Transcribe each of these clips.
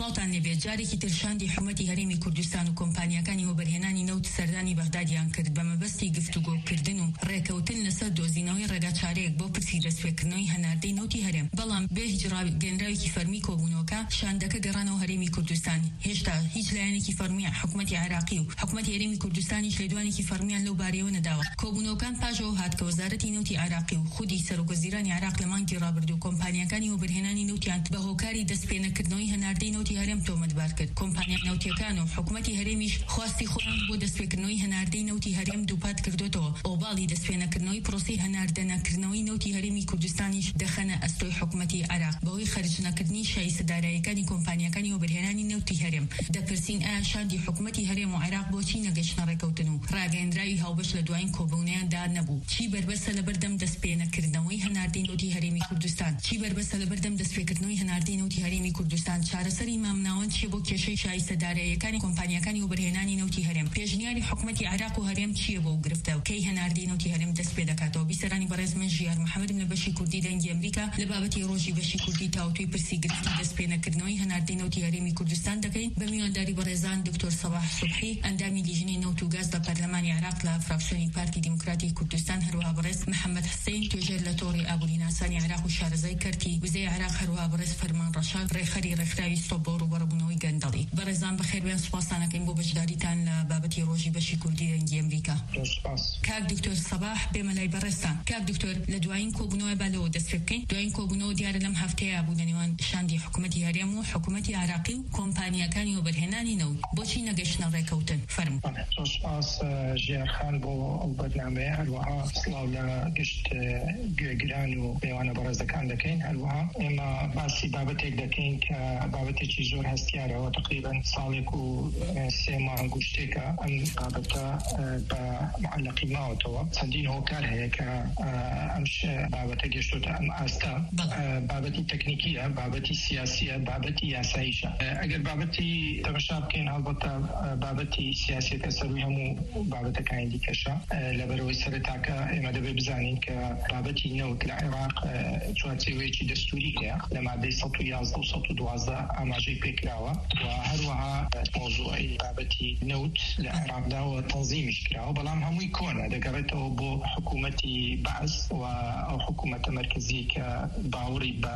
سڵاتان لێبێت جارێکی ترشاندی حکومەتی هەرێمی کوردستان و کۆمپانیەکانی وەبەرهێنانی نەوت سەردانی بەغدادیان کرد بە مەبەستی گفتوگۆکردن و ڕێکەوتن لەسەر دۆزینەوەی ڕێگا چارەیەک بۆ پرسی دەستپێکردنەوەی هەناردەی نەوتی هەرێم. بەڵام بێ گەنراوێکی فەرمی کۆبوونەوەکە شاندەکە گەڕانەوە هەرێمی کوردستان. هێشتا هیچ لایەنێکی فەرمیە حکومەتی عێراقی و حکومەتی هەرێمی کوردستانیش لێدوانێکی فەرمیان لەو بارەیەوە نەداوە. کۆبوونەوەکان پاشەوە هات کە وەزارەتی نەوتی عێراقی و خودی سەرۆکوەزیرانی عێراق لە مانگی ڕابردوو کۆمپانیەکانی وەبەرهێنانی نەوتیان بە هۆکاری دەستپێنەکردنەوەی هەناردەی نەوتی هەرێم تۆمەتبار کرد. کۆمپانیا نەوتیەکان و حکومەتی هەرێمیش خواستی خۆیان بۆ دەستپێکردنەوەی هەناردەی نەوتی هەرێم دووپات کردوتەوە. ئۆباڵی دەستپێنەکردنەوەی پرۆسی هەناردەنەکردنەوەی نەوتی هەرێمی کوردستانیش دەخەنە ئەستۆی حکومەتی عێراق بەهۆی خەرجنەکردنی شایستەداراییەکانی کۆمپانیەکانی وەبەرهێنانی نەوتی هەرێم. دەپرسین ئایا شاندی حکومەتی هەرێم و عێراق بۆچی نەگەشتنە ڕێکەوتن و ڕاگەیەندراوی هاوبەش لە دوایین کۆبوونەیاندا نەبوو؟ چی بربەسە لە بەردەم دەستپێنەکردنەوەی هەناردەی نەوتی هەرێمی کوردستان؟ چی بربەسە لە بەردەم دەستپێکردنەوەی هەناردەی نەوتی هەرێمی کوردستان؟ چارەسەری مامناوەند چیە بۆ کێشەی شایستەداراییەکانی کۆمپانیەکانی وەبەرهێنانی نەوتی هەرێم؟ پێشنیاری حکومەتی عێراق و هەرێم چییە بۆ گرفتە و کەی هەناردەی نەوتی هەرێم دەست پێ دەکاتەوە؟ بیسەرانی بەڕێز من ژیار محەممەدم لە بەشی کوردی دەنگی ئەمریکا لە بابەتی ڕۆژی بەشی کوردی تاوتوی پرسی گرفتی دەستپێنەکردنەوەی هەناردەی نەوتی هەرێمی کوردستان دەکەین بە میوانداری بەڕێزان دکتۆر سەباح سوبحی ئەندامی لیژنەی نەوت و گاز لە پەرلەمانی عێراق لە فراکسیۆنی پارتی دیموکراتی کوردستان، هەروەها بەڕێز محەممەد حسین توێژەر لە تۆڕی ئابووریناسانی عێراق و شارەزای کەرتی وزەی عێراق، هەروەها بەڕێز فەرمان ڕەشاد ڕێخەری ڕێکخراوی ستۆپ بۆ ڕوبەڕبوونەوەی گەندەڵی. بەڕێزان بەخێربێن، سوپاسانەکەین بۆ بەشداریتان لە بابەتی ڕۆژی بەشی کوردی دەنگی ئەمریکا. کاک دکتۆر سەباح بێمە لای بەڕێستان. کاک دکتۆر، لە دوایین کۆبوونەوە بالەوە دەست پێ بکەین. دوایین کۆبوونەوە دیارە لەم هەفتەیە بوو لە نێوان شاندی حکومەتی هەرێم و حکومەتی عێراقی و کۆمپانیەکانی وەبەرهێنانی نەوت. بۆچی نەگەشتنە ڕێکەوتن؟ فەرموو. سپاس ژیارخان بۆ ئەو بەرنامەیە، هەروەها سڵاو لە گشت گوێگران و پێوانە بەڕێزەکان دەکەین. هەروەها ئێمە باسی بابەتێک دەکەین کە بابەتێکی زۆر هەستیارەوە، تقریباً ساڵێک و 3 مانگ و شتێکە ئەم بابەتە بە معلقی ماوەتەوە. چەندین هۆکار هەیە کە ئەمش بابەتە گەشتوتە ئەم ئاستا. بابەتی تەکنیکیە، بابەتی سیاسیە، بابەتی یاساییشە. ئەگەر بابەتی تەماشا بکەین، هەڵبەتە بابەتی سیاسیەکە سەروی هەموو بابەتەکانی دیکەشە. لەبەرەوەی سەرەتاکە ئێمە دەبێت بزانین کە بابەتی نەوت لە عێراق چوارچێوەیەکی دەستوری هەیە لە مادەی 111 و 112 ئاماژەی پێکراوە و هەروەها مۆزوعی بابەتی نەوت لە عێراقداوە تەنزیمیش کراوە، بەڵام هەمووی کۆنە دەگەڕێتەوە بۆ حکوومەتی بەعس و ئەو حکوومەتە مەرکەزی کە باوەڕی بە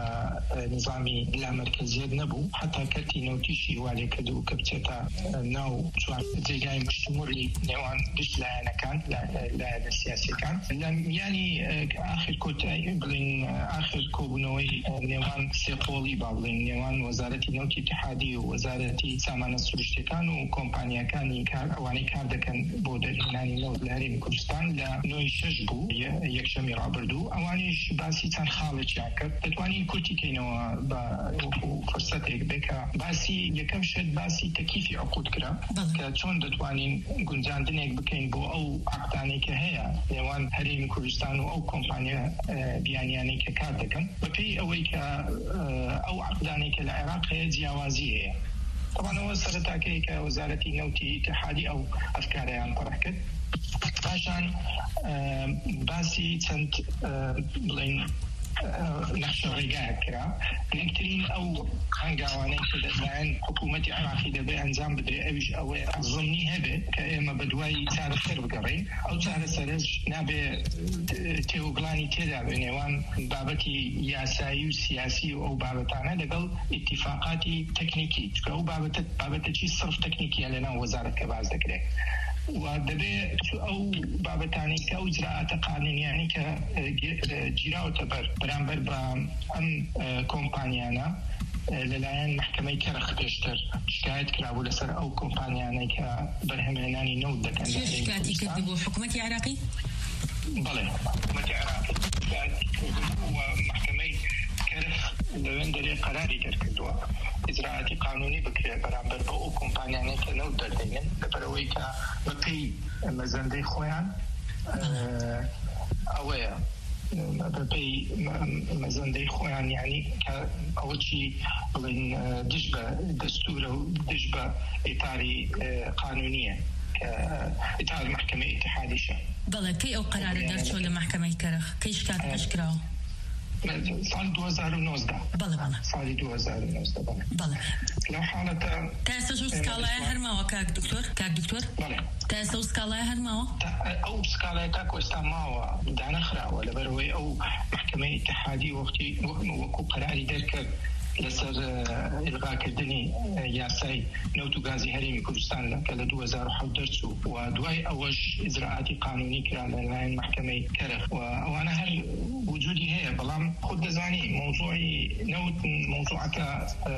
نظامی لا مەرکەزیەت نەبوو، حتا کەرتی نەوتیشی والێ کردو کە بچێتە ناو چوار جێگای مشتومڕی نێوان گشت لایەنەکان، لایەنە سیاسیەکان. لە میانی ئاخر کۆتایی بڵین ئاخر کۆبوونەوەی نێوان سێقۆڵی با بڵین نێوان وەزارەتی نەوتی اتحادی و وەزارەتی سامانە سروشتەکان و کۆمپانیەکانی ئەوانەی کار دەکەن بۆ دەرهێنانی نەوت لە هەرێمی کوردستان لە 9/6 بوو، یەکشەمی ڕابردوو. ئەوانیش باسی چەند خاڵێکیان کرد. دەتوانین کورتی کەینەوە بە فرسەتێک بکە. باسی یەکەم شت باسی تەکیفی عقود کرا کە چۆن دەتوانین گونجاندنێک بکەین بۆ ئەو عقدانەی کە هەیە نێوان هەرێمی کوردستان و ئەو کۆمپانیا بیانیانەی کە کار دەکەن، بەپێی ئەوەی کە ئەو عقدانەی کە لە عێراق هەیە جیاوازی هەیە. طبعا ئەوە سەرەتاکەی کە وەزارەتی نەوتی اتحادی ئەو ئەفکارەیان پەڕە کرد. پاشان باسی چەند بڵین نەخشە ڕێگایە کرا. گرنگترین ئەو هەنگاوانەی کە دەزانن حکوومەتی عێراقی دەبێت ئەنجام بدرێت ئەویش ئەوەیە زمنی هەبێت کە ئێمە بە دوای چارەسەر بگەڕین. ئەو چارەسەرش نابێ تێوەگڵانی تێدا بێ نێوان بابەتی یاسایی و سیاسی و ئەو بابەتانە لەگەڵ ئیتیفاقاتی تەکنیکی، چکە ئەو بابەتەکی صرف تەکنیکیە لەناو وەزارەتەکە باز دەکرێت و دەبێت ئەو بابەتانی کە ئەو اجراءاتە قانونیانی کە گیراوەتە بەرامبەر بە ئەم کۆمپانیانە لەلایەن محکەمەی کەرخ پێشتر شکایەت کرابوو لەسەر ئەو کۆمپانیانەی کە بەرهەمهێنانی نەوت دەکەن. شکایەتی کرد بۆ حکوومەتی عێراقی؟ بەڵێ، حکوومەتی عێراقی و محکەمەی کەرخ لەوێن دەرێ قەراری دەرکردووە ئجراعاتی قانونی بکرێت بەرامبەر بە ئەو کۆمپانیانەی کە نەوت دەردێنن، لەبەرەوەی کە بەپێی مەزەندەی خۆیان ئەوەیە بەپێی مەزەندەی خۆیان، یعنی کە ئەوە چی بڵین دژ بە دەستورە و دژ بە ئیتاری قانونیە کە ئیتار محکەمەی اتحادیشە. بەڵێ، کەی ئەو قەرارە دەرچۆ لە محکەمەی کەرخ؟ کەی شکاتەکەش کراوە؟ سال 2019 بله سال 2019 بله لو حالته تاسو سکالای هرماوە کاک دکتۆر بله تاسو سکالای هەرماوە ئەو سکالای تا کۆستا ماوە دانەخراوە لەبەرەوەی ئەو محکمەی اتحادی وەختی وەکو قەراری دەرکرد لەسەر ئلغاکردنی یاسای نەوت و گازی هەرێمی کوردستان کە لە 2007 دەرچوو و دوای ئەوەش ئیجراعاتی قانونی کرا لەلایەن محکمەی کەرخ و ئەوانە هەر وجودی هەیە بەڵام خۆت دەزانی مۆزوعی نەوت مۆزوعەکە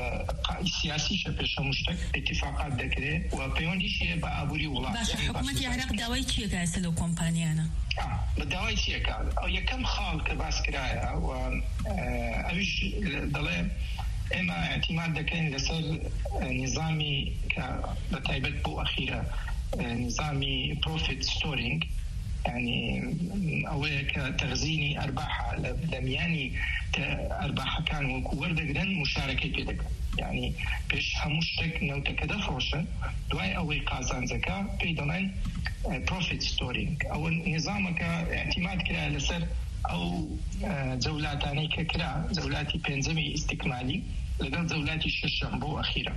سیاسیشە پێش هەموو شتێک اتفاقات دەکرێت و پەیوەندیشیە بە ئابووری وڵات. باشە حکوومەتی عێراق داوای چیەکە ئێستا لەو کۆمپانیانە؟ بەداوای چیەکە؟ ئەو یەکەم خاڵ کە باس کرایە و ئەویش دەڵێ ئێمە اعتیماد دەکەین لەسەر نظامی کە بە تایبەت بۆ ئەخیرە نظامی پروفیت ستورینگ، يعني ئەوەیە کە تەغزینی ئەرباحە لە میانی ئەرباحەکان وەکو وەردەگرن مشارەکەی پێ دەکەن، يعني پێش هەموو شتێک نەوتەکە دەفرۆشن دوای ئەوەی قازانجەکە پێی دەڵێن پروفیت ستورینگ. ئەوە نظامەکە اعتیماد کرا لەسەر ئەو جەولاتانەی کە کرا جەولاتی پێنجەمی ئیستیکمالی لەگەڵ جەولاتی شەشەم بۆ ئەخیرە.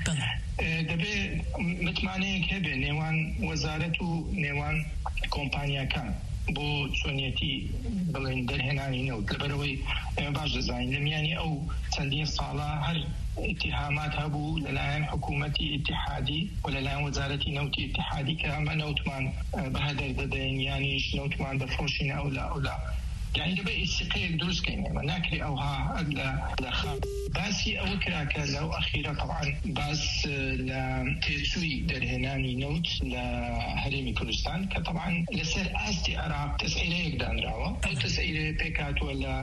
دەبێ متمانەیەک هەبێ نێوان وەزارەت و نێوان کۆمپانیاکان بۆ چۆنیەتی بڵێن دەرهێنانی نەوت، لەبەرەوەی ئێمە باش دەزانین لە میانی ئەو چەندین ساڵە هەر اتهامات هەبوو لەلایەن حکوومەتی اتحادی و لەلایەن وەزارەتی نەوتی اتحادی کە ئەمە نەوتمان بەهەدەر دەدەین یانیش نەوتمان دەفرۆشین ئەولا يعني دەبێ ئیسیقەیەک دروستکەین. ئێمە ناکرێ ئەوها لە خاڵ باسی ئەوە کراکە لەو ئەخیرە طبعا باس لە تێچووی دەرهێنانی نەوت لە هەرێمی کوردستان کە طبعا لەسەر ئاستی عێراق تەسعیرەیەک دانراوە. ئەو تەسعیرە پێکاتوە لە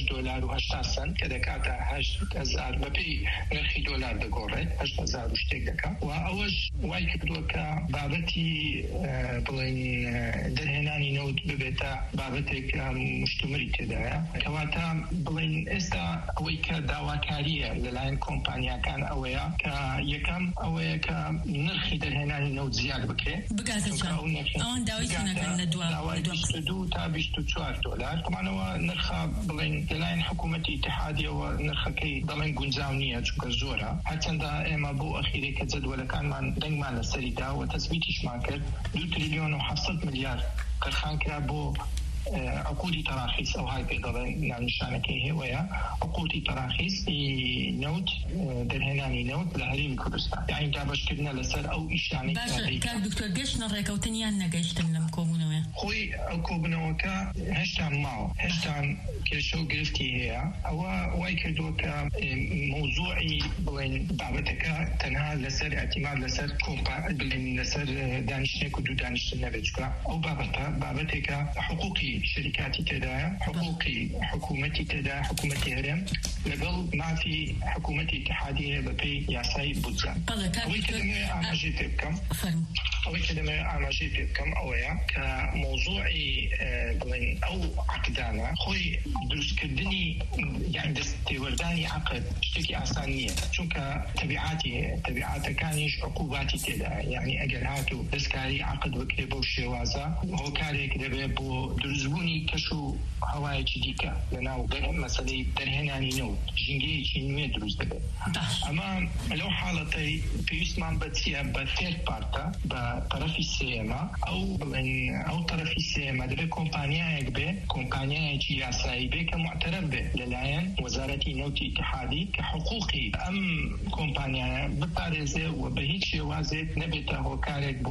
$6.80 کە دەکاتە 8,000 بەپێی نرخی دۆلار دەگۆڕێت 8,000 شتێک دەکات و ئەوەش وای کردووە کە بابەتی بڵێن دەرهێنانی نەوت ببێتە بابەتێک مشتمری تێدایە، کەواتە بڵێن ئێستا ئەوەی کە داواکاریە لەلایەن کۆمپانیاکان ئەوەیە کە یەکەم ئەوەیە کە نرخی دەرهێنانی نەوت زیاد بکرێت ئەوان داوای چۆنەکەن لە دوای 22 تا $24. طبعاەوە نرخە بڵێن لەلایەن حکوومەتی اتحادیەوە نرخەکەی دەڵێن گونجاو نییە چونکە زۆرە، هەرچەندە ئێمە بۆ ئەخیرەی کە جەدوەلەکانمان دەنگمان لەسەریدا و تەسبیتیشمان کرد 2,700 ملیار قەرخان کرا بۆ عقودی تراخیص ئەو های پێ دەڵێن ناونیشانەکەی هێوەیە عقودی تراخیصی نەوت دەرهێنانی نەوت لە هەرێمی کوردستان، یعنی دابەشکردنە لەسەر ئەو ئیشانەی کاک دکتۆر گەشتنە ڕێکەوتنیان نەگەیشتن لەم کۆبوونەوەیە خۆی ئەو کۆبوونەوەکە هێشتا ماوە هێشتا کێشە و گرفتی هەیە. ئەوە وای کردووە کە مۆزوعی بڵێن بابەتەکە تەنها لەسەر اعتیماد لەسەر بڵێن لەسەر دانیشتێک و دوو دانیشتن نەبێت، چونکە ئەو بابەتێکە حقوقی شركاتي تداعى حقوقي حكومتي تداعى حكومتي هرم لقل ما في حكومتي اتحادية ببي ياساي بوزان أوي كلمة عماجي تبكم أويا كموضوعي بلين أو عقدانا خوي دروس كردني يعني دستورداني عقد اشتكي آسانية چونك تبعاتي كانيش عقوباتي تداعى، يعني أجل هاتو دسكاري عقد وكري بو شوازا هو كاري كده بو درزبوني كشو هوايتي ديكا لناو مسألة درهناني نوت جنجيتي نوي دروز دبي. أما لو حالتي بيسمان بتسيا بثير بارتا بطرفي السيما أو طرفي السيما دبي كومبانيا يكبي كومبانيا يجي ياساي بي كمعترف به للاين وزارتي نوتي اتحادي كحقوقي أم كومبانيا بطارزة وبهيك شوازة نبته هو كارك بو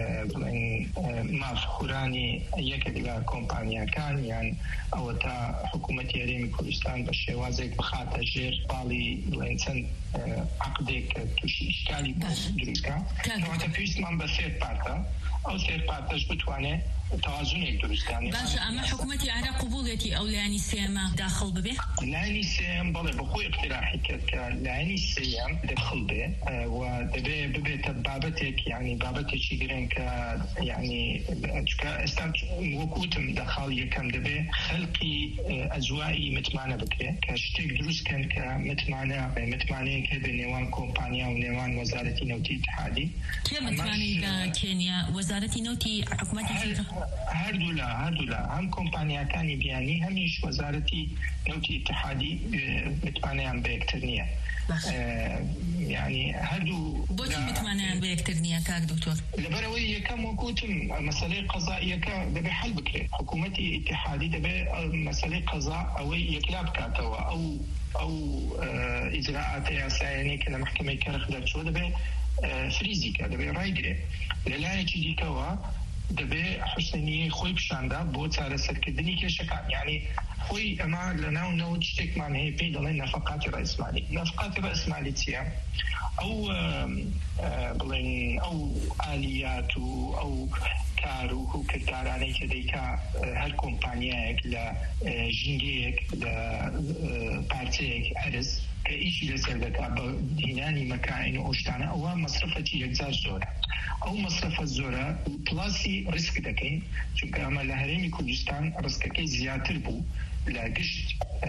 ما فخوراني يكدقا كومبانيا كان يعني أو تا حكومة هرێمی کوردستان بە شێوازێک بخاتە ژێر باڵی بڵێن عقدێک تووشی ئیشکالی دروستکە کەواتە پێویستمان بە سێر پارتە ئەو سێر پارتەش بتوانێت توازنێک دروستکانێ. باشە ئەمە حکوومەتی عێراق قبوڵێتی ئەو لایەنی سێمە داخڵ ببێ؟ لایەنی سێم بەڵێ بەخۆی اقتراحی کرد کە لایەنی سێم دەخڵ بێ و دەبێ ببێتە بابەتێک یعنی بابەتێکی گرنگ کە یعنی چونکە ئێستا وەکوتم دەخاڵ یەکەم دەبێ خەلقی ئەجوایی متمانە بکرێت کە شتێک دروستکەن کە متمانەیەک هەبێ نێوان کۆمپانیا و نێوان وەزارەتی نەوتی اتحادی. کێ متمانەی دا کێنیا وەزارەتی نەوتی حکوومەتی هەردوولا هەم کۆمپانیاکانی بیانی هەمیش وەزارەتی نەوتی اتحادی متمانەیان بە یەکتر نییە. يعني هادو بوتي متمانعين بيكترنيا كاك دكتور لبروي كم وكوتم مسألة قضائية دبي حل بكري حكومتي اتحادي دبي مسألة قضاء أو يكلاب كاتوا أو إجراءات ياسيني كلا محكمة كرخ دبشو دبي فريزيكا دبي رايجري لا يجي كوا دبي حسنية خوي بشاندا بوت على سركدني كشكان يعني خوي أما لنا ونوجتك من هي في ضمن نفقات رأس مالي نفقات رأس مالي تيا أو بلين أو آليات أو كارو كتاراني كديكا هر كومبانياك لا جينجيك لا بارتيك عرس كإيش لسردك ديناني مكائن أوشتانا أو مصرفتي يجزار زورة أو مصرف الزورة بلاسي ريسك دكين شو كأما لهرمي كردستان ريسككي زيادة بو لاقشت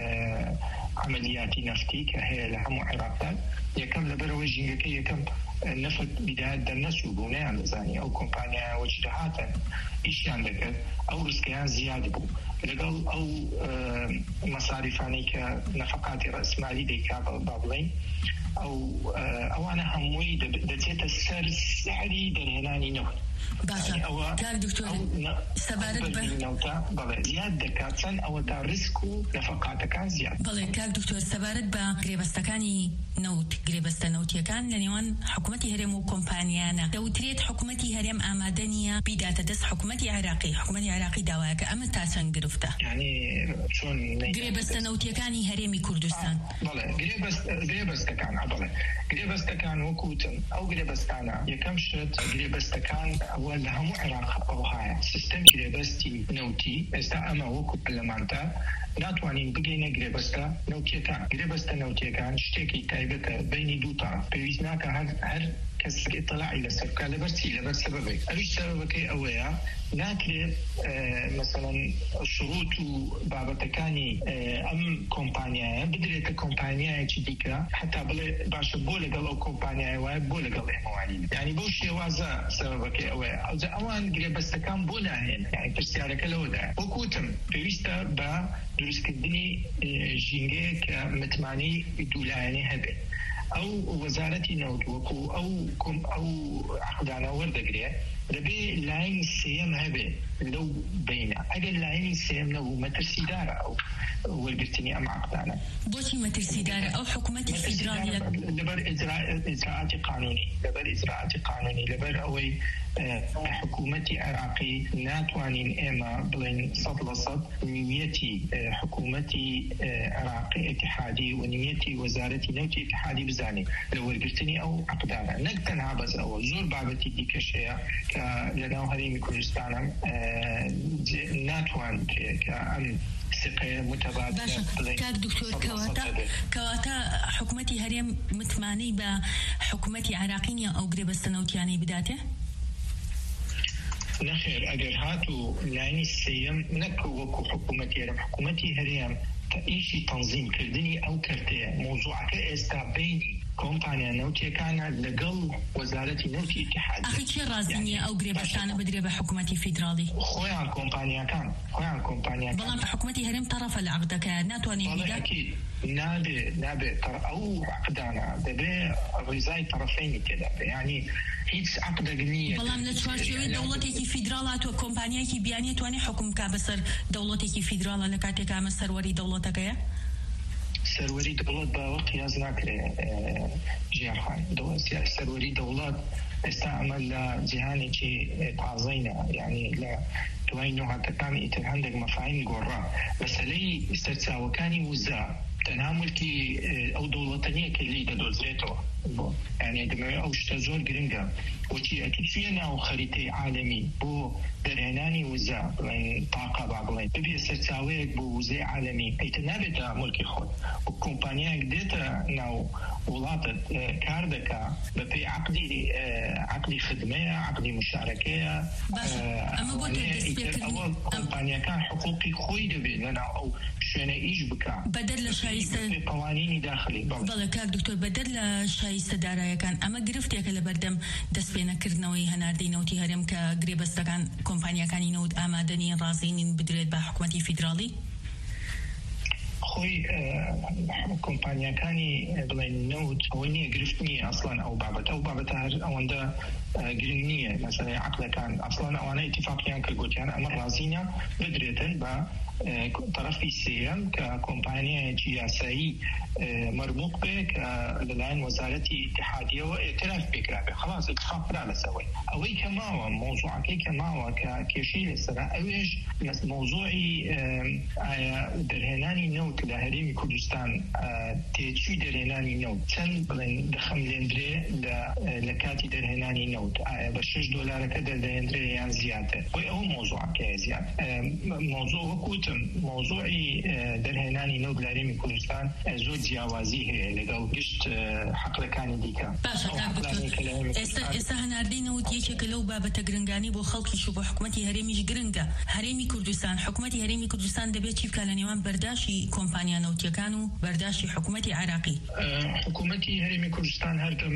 عمليات نفتي كهي لهم عراقات يكم لبروي جينجيكي يكم نفت بداية الناس وبناء على زاني أو كومبانيا وجهاتا إيش عندك أو رزقيان زيادة بو لقال أو مصاريفاني كنفقات رأس مالي ديكا بابلين أو أنا هموي دتيت السر السعري درهناني نوت باشا كان دكتور سبارت بله زیاد دکاتن او تا رزقو نفقات کان زیاد بله كان دكتور سبارت با گریبستکانی نوت گریبست نوتی کان لنیوان حکومتی هرم و کمپانیانا دوتريت حکومتی هرم آمادنیه بیدات دست حکومتی عراقی دواک ام تاسن گرفته يعني شون گریبست نوتی کانی هرمی کردستان بله گریبستکان بله گریبستکان وکوتن او گریبستانا یکم شد گریبستکان أول هم عراق أو هاي سيستم جريبستي نوتي استا أما وكو برلمانتا ناتوانين بقينا جريبستا نوتيكان جريبستا نوتيكان شتيكي تايبتا بيني دو طرف بيوزناك هر كسك اطلاع إلى سبكا لبر سببك أريش سببك أويا ناكري مثلا شروط بابتكاني أم كومبانيا بدريت كومبانيا تشديكا حتى باش بولغ أو كومبانيا وبولغ الإموالي يعني بوش يوازا سببك أويا أوان جريبستكان بولا هنا يعني ترسيارك لودا وكوتم بيوستا با درسكدني جينجي كمتماني دولاني هبه أو وزارة نوت وكو أو عقدانا وردقرية ربي لاين السيام هبه لو بينا أجل لاين السيام لو مترسي دارة أو ورقتني أم عقدانا بوشي مترسي دارة أو حكومة الفيدرالية لبر إجراءات قانوني لبر أوي حكومة عراقي ناتوانين إما بلين صد نيتي حكومة عراقي اتحادي ونيتي وزارة نوتي اتحادي بزاني لو ورقتني أو عقدانا نقتنع بس أو زور بابتي دي كشيء لناو هريمي كردستان ناتوان كأم ثقة متبادلة كاك دكتور كواتا حكومتي هريم متماني بحكومتي عراقية أو قريبستنوتياني بداته؟ نخير أجر هاتو لاني السيم نكو وكو حكومتي هريم تأيشي تنظيم كردني أو كرتي موضوعك استعبيني كومبانيا نوتي كان لقل وزارة نوتي اتحاد أخي كي رازينية أو قريبستان بدري بحكومتي فيدرالي خويا كومبانيا كان بلان حكومتي هرم طرف العقد كاناتواني والله أكيد نابي أو عقدانا دبي غذاء طرفين كده يعني هيك عقد قنية بلان لتشوارشوي دولتي فيدرالات وكومبانيا كي بيانية تواني حكم كابسر دولتي فيدرالا لكاتك عام السروري دولتك يا سروري دولت باوقت يازنا كره جيرخان سروري دولت استعمل جهاني كي تعظينا يعني لا توينو حتى كان عندك مفاهيم قرا بس لي استتساوكاني وزا تنامل كي او دولتانية كي اللي دوزيتو يعني دماء او شتازور جرينجا وشي اكيد فينا او خريطة عالمي بو درهناني وزا يعني طاقة بعضلين ببي استتساويك بو وزي عالمي اي تنابتا ملكي خود وكومبانيا قديتا ناو وڵاتت کار دەکا بەپێی عقدی خدمەیە، عقدی مشارەکەیە، ئەوە کۆمپانیەکان حقوقی خۆی دەبێت لەناو ئەو شوێنە ئیش بکە بەدەر لە شایستە قوانینی داخلی. بەڵێ کاک دکتۆر بەدەر لە شایستە دارایەکان ئەمە گرفتێکە لە بەردەم دەستپێنەکردنەوەی هەناردەی نەوتی هەرێم کە گرێبەستەکان کۆمپانیەکانی نەوت ئامادەنین ڕازینین بدرێت بە حکوومەتی فیدراڵی؟ خۆی کۆمپانیەکانی بڵێن نەوت ئەوە نییە گرفت نییە ئەسڵان ئەو بابەتە هەر ئەوەندە گرنگ نییە. مەسەلەی عەقلەکان ئەسڵان ئەوانە ئیتیفاقیان کرد گوتیان ئەمە ڕازینە بدرێتن بە طرفی سێم کە کۆمپانیایەکی یاسایی مرموق بێ کە لەلایەن وەزارەتی ئیتحادیەوە ئێتراف پێکرابێ. خلاص اتفاق کرا لەسەوەی ئەوەی کە ماوە مۆزوعەکەی کە ماوە کە کێشەی لەسەرە ئەوێش مۆزوعی ئایا دەرهێنانی نەوت لە هەرێمی کوردستان تێچووی دەرهێنانی نەوت چەند بڵێن دەخەملێندرێ لە کاتی دەرهێنانی نەوت، ئایا بە $6 دەردەهێنرێ یان زیاتر؟ ئەو مۆزوعەکەیە زیات. مۆزوع وەکوتم مۆزوعی دەرهێنانی نەوت لە هەرێمی کوردستان زۆر جیاوازی هەیە لەگەڵ گشت حەقلەکانی دیکە. باشە ئێستا هەناردەی نەوت یەکێکە لەو بابەتە گرنگانی بۆ خەڵکیش و بۆ حکوومەتی هەرێمیش گرنگە. هەرێمی کوردستان، حکوومەتی هەرێمی کوردستان دەبێت چی بکات لە نێوان بەرداشی کۆمپانیا نەوتیەکان و بەرداشی حکوومەتی عێراقی؟ حکوومەتی هەرێمی کوردستان هەردەم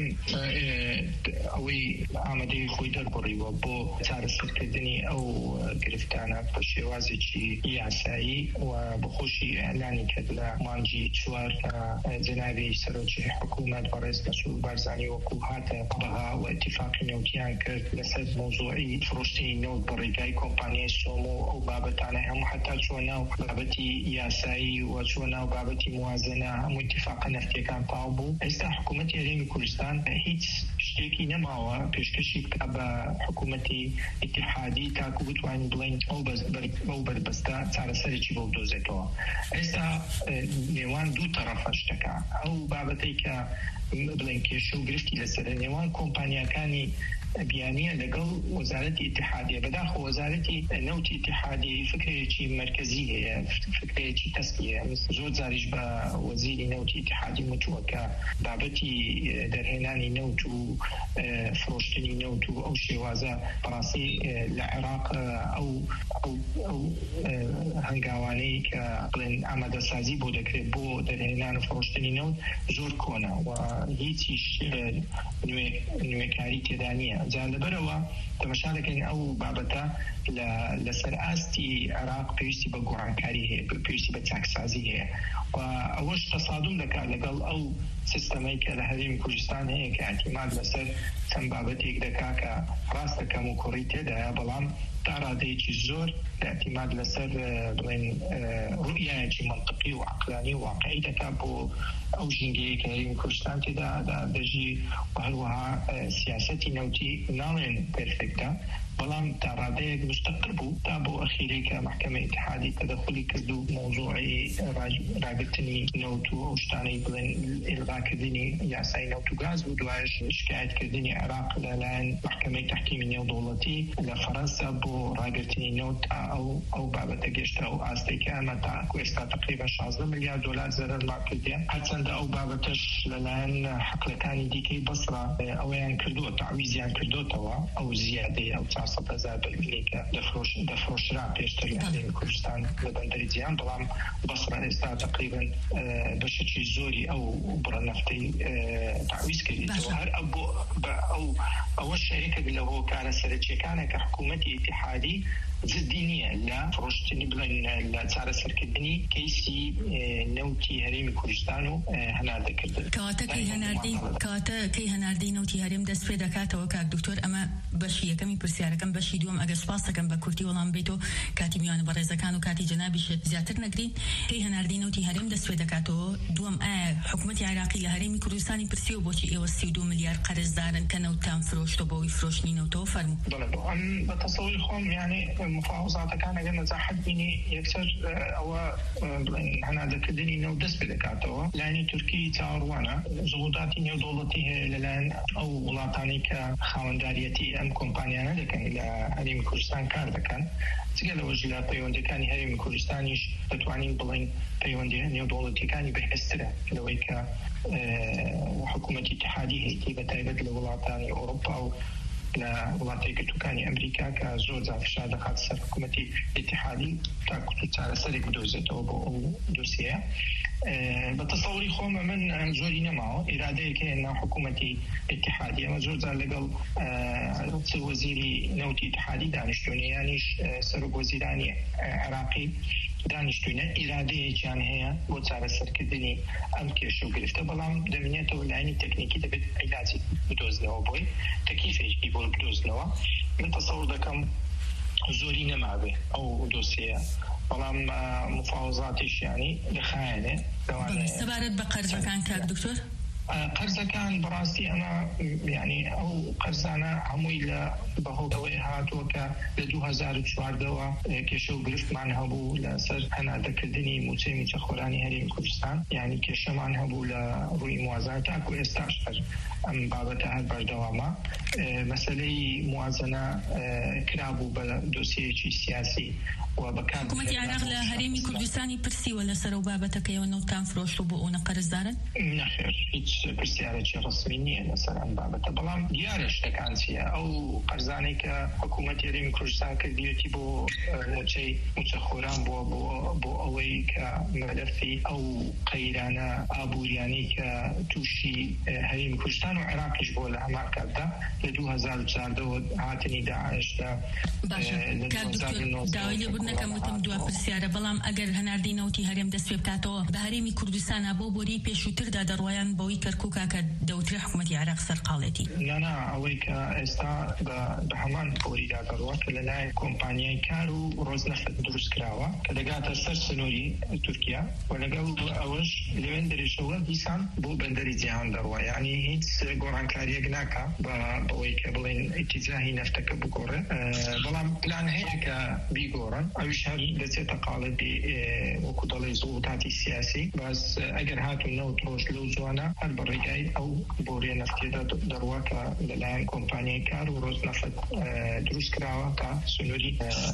ئەوەی ئامادەی خۆی دەربڕیوە بۆ چارەسەرکردنی ئەو گرفتانە بە شێوازێکی یاسایی و بخۆشی ئەعلانی کرد لە مانگی 4 کە جەنابی سەرۆکی حکوومەت بەڕێز مەسعود بارزانی وەکو هاتە بەها و ئیتیفاقی نەوتیان کرد لەسەر مۆزوعی فرۆشتنی نەوت بە ڕێگای کۆمپانیای سۆمۆ و ئەو بابەتانە هەموو حتا چۆن ناو بابەتی یاسایی و چۆن ناو بابەتی موازنە هەموو ئیتیفاقە نەفتیەکان تاو بوو. ئێستا حکوومەتی هەرێمی کوردستان هیچ شتێکی نەماوە پێشکەشی بکە بە حکوومەتی ئیتحادی تاکو بتوانین بڵین ئەو بەربەستە چارەسەرێکی بۆ بدۆزێتەوە. ئێستا نێوان دوو تەرەفە شتەکە ئەو بابەتەی کە بڵین کێشە و گرفتی لەسەر نێوان کۆمپانیەکانی بیانیە لەگەڵ وەزارەتی ئیتحادیە. بەداخۆ وەزارەتی نەوتی ئیتحادی فکرێکی مرکزی هەیە، فکرێکی تەسکیە. زۆر جاریش بە وەزیری نەوتی ئیتحادی وتووە کە بابەتی دەرهێنانی نەوت و فرۆشتنی نەوت و ئەو شێوازە بەڕاستی لە عێراق ئەو هەنگاوانەی کە بڵێن ئامادەسازی بۆ دەکرێت بۆ دەرهێنان و فرۆشتنی نەوت زۆر کۆنە و هیچیش نوێکاری تێدا نییە. جا لەبەرەوە تەماشا دەکەین ئەو بابەتە لەسەر ئاستی عێراق پێویستی بە گۆڕانکاری هەیە، پێویستی بە چاکسازی هەیە و ئەوەش تەسادم دەکات لەگەڵ ئەو سیستەمەی کە لە هەرێمی کوردستان هەیە کە اعتیماد لەسەر چەند بابەتێک دەکا کە ڕاستەکەم و کوڕی تێدایە، بەڵام تا ڕادەیەکی زۆر اعتیماد لەسەر بڵێن ڕوئیایەکی منطقی و عەقلانی و واقعی دەکات بۆ ئەو ژینگەیە کە هەرێمی کوردستان تێدا دەژی و هەروەها سیاسەتی نەوتی ناڵێن پێرفێکتە، بەڵام تا ڕادەیەک مستەقر بوو تا بۆ ئەخیرەی کە محکەمەی ئیتحادی تەدەخولی کرد و مۆزوعی ڕاگرتنی نەوت و ئەو شتانەی بڵێن ئیلغاکردنی یاسای نەوت و گاز و دوایش شکایەتکردنی عێراق لەلایەن محکەمەی تەحکیمی نێودەوڵەتی لە فەرەنسا بۆ ڕاگرتنی نەوت ئەو بابەتە گەشتە و ئاستەی کە ئەمە تا ئێستا تقریبا $16 ملیار زەرەر ماکردیان. هەرچەندە ئو بابەتەش لەلایەن حەقلەکانی دیکەی بەسڕا ئەوەیان کردووە، تعویزیان کردوتەوە ئەو زیادەی ئەو 400,000 بەرمیلی کە دەفرۆشرا پێشتر لە هەرێمی کوردستان لە بەندەری جیهان، بەڵام بەسڕا ئێستا تقریبا بەشێکی زۆری ئەو بڕە نەفتەی تعویز کردیتەوە. هەر ئەوە شەریکە لە هۆکارە سەرچیەکانە کە حکوومەتی ئیتحادی جدی نییە لە فرۆشتنی بڵێن لە چارەسەرکردنی کەیسی نەوتی هەرێمی کوردستان و هەناردەکردن. کەواتە کەی هەناردەی نەوتی هەرێم دەست پێ دەکاتەوە کاک دکتۆر. ئەمە بەشی یەکەمی پرسیارەکەم. بەشی دووەم ئەگەر سوپاس دەکەم بە کورتی وەڵام بێتەوە کاتی میوانە بەڕێزەکان و کاتی جەنابیش زیاتر نەگرین. کەی هەناردەی نەوتی هەرێم دەست پێ دەکاتەوە. دووەم ئایا حکوومەتی عێراقی لە هەرێمی کوردستانی پرسیوە بۆچی ئێوە 32 ملیار قەرزدارن کە نەوتتان فرۆشتۆ بۆی فرۆشتنی نەوتەوە؟ فەرموو. بە تەسەووری خۆم یعنی مفاوضاتەکان ئەگەر نەجاحەت بینی یەکسەر ئەوە بڵێن هەناردەکردنی نەوت دەست پێ دەکاتەوە. لایەنی تورکی چاوەڕوانە زوڵاتی نێودەوڵەتی هەیە لەلایەن ئەو وڵاتانی کە خاوەنداریەتی ئەم کۆمپانیانە دەکەن لە هەرێمی کوردستان کار دەکەن. جگە لەوەژی لە پەیوەندەکانی هەرێمی کوردستانیش دەتوانین بڵێن پەیوەندی نێودوڵەتیەکانی بەهێزترە لەوەی کە حکوومەتی اتحادی هەیەی بە تایبەت لە وڵاتانی ئەوروپا و لە وڵاتی یەکگرتووەکانی ئەمریکا کە زۆر جار فشار دەخات سەر حکوومەتی اتحادی تا چارەسەرێک بدۆزێتەوە بۆ ئەو دۆسیە. بە تەسەوری خۆمە من زۆری نەماوە ئیرادەیەک هەیە ناو حکوومەتی اتحادی ئەمە زۆر جار لەگەڵ وەزیری نەوتی اتحادی دانیشتوونیانیش سەرۆک وەزیرانی عێراقی دانیشتوونە ئیرادەیەکیان هەیە بۆ چارەسەرکردنی ئەم کێشە و گرفتە، بەڵام دەمێنێتەوە لایەنی تەکنیکی دەبێت عیلاجی بدۆزنەوە بۆی تەکلیفێکی بۆ بدۆزنەوە. من تەسەوور دەکەم زۆری نەمابێ ئەو دۆسیە، بەڵام مفاوضاتیش ینی دەخایەنێ. سەبارەت بە قەرزەکان کاک دکتۆر، قەرزەکان بەڕاستی ئەمە ینی ئەو قەرزانە هەمووی لە بەهۆدەوەی هاتووە کە لە 2014ەوە کێشە و گرفتمان هەبوو لەسەر هەناردەکردنی موچەی موچەخۆرانی هەرێمی کوردستان، یعنی کێشەمان هەبوو لە ڕووی موازنە تاکو ئێستاش ئەم بابەتە هەر بەردەوامە. مەسەلەی موازنە کرابوو بە دۆسیەکی سیاسی و بەکار حکوومەتی عێراق لە هەرێمی کوردستانی پرسیوە لەسەر ئەو بابەتەکەیەوە نەوتان فرۆشت بۆ ئەوە قەرزدارن؟ نەخێر، هیچ پرسیارێکی ڕسمی نییە لەسەر ئەم بابەتە، بەڵام دیارە شتەکان چییە. ئەو قەرزانەی کە حکوومەتی هەرێمی کوردستان کردوێتی بۆ موچەی موچەخۆران بۆ ئەوەی کە مەلەفی ئەو قەیرانە ئابووریانی کە تووشی هەرێمی کوردستان و عێراقیش بۆ لە هەمان کاتدا لە 2014ەوە هاتنی داعشدا. داوای لێبوردنەکەم وتم دوا پرسیارە، بەڵام ئەگەر هەناردی نەوتی هەرێم دەست پێ بکاتەوە بە هەرێمی کوردستانە بۆ بۆری پێشووتردا دەڕوایان بەوەی کەرکووکا کە دەوترێ حکوومەتی عێراق سەرقاڵێتی. نا ئەوەی کە ئێستا بە هەمان پۆریدا دەڕوە کە لەلایەن کۆمپانیای کار و ڕۆزنەفت دروست کراوە کە دەگاتە سەر سنووری تورکیا و لەگەڵ ئەوەش لەوێن دەریشەوە دیسان بۆ بەندەری جیهان دەڕوە، یعنی هیچ گۆڕانکاریەک ناکە بەوەی کە بڵێن ئیتیجاهی نەفتەکە بگۆڕێ، بەڵام پلان هەیە کە بیگۆڕن. ئەویش هەر دەچێتە قاڵەتی وەکو دەڵێ زوڵتاتی سیاسی، باس ئەگەر هاتون نەوت ڕۆژ لەو جوانە هەر بەڕێگای ئەو بۆریە نەفتێدا دەڕوە کە لەلایەن کۆمپانیای کار و ڕۆزنەفت دروست کراوە تا سنووری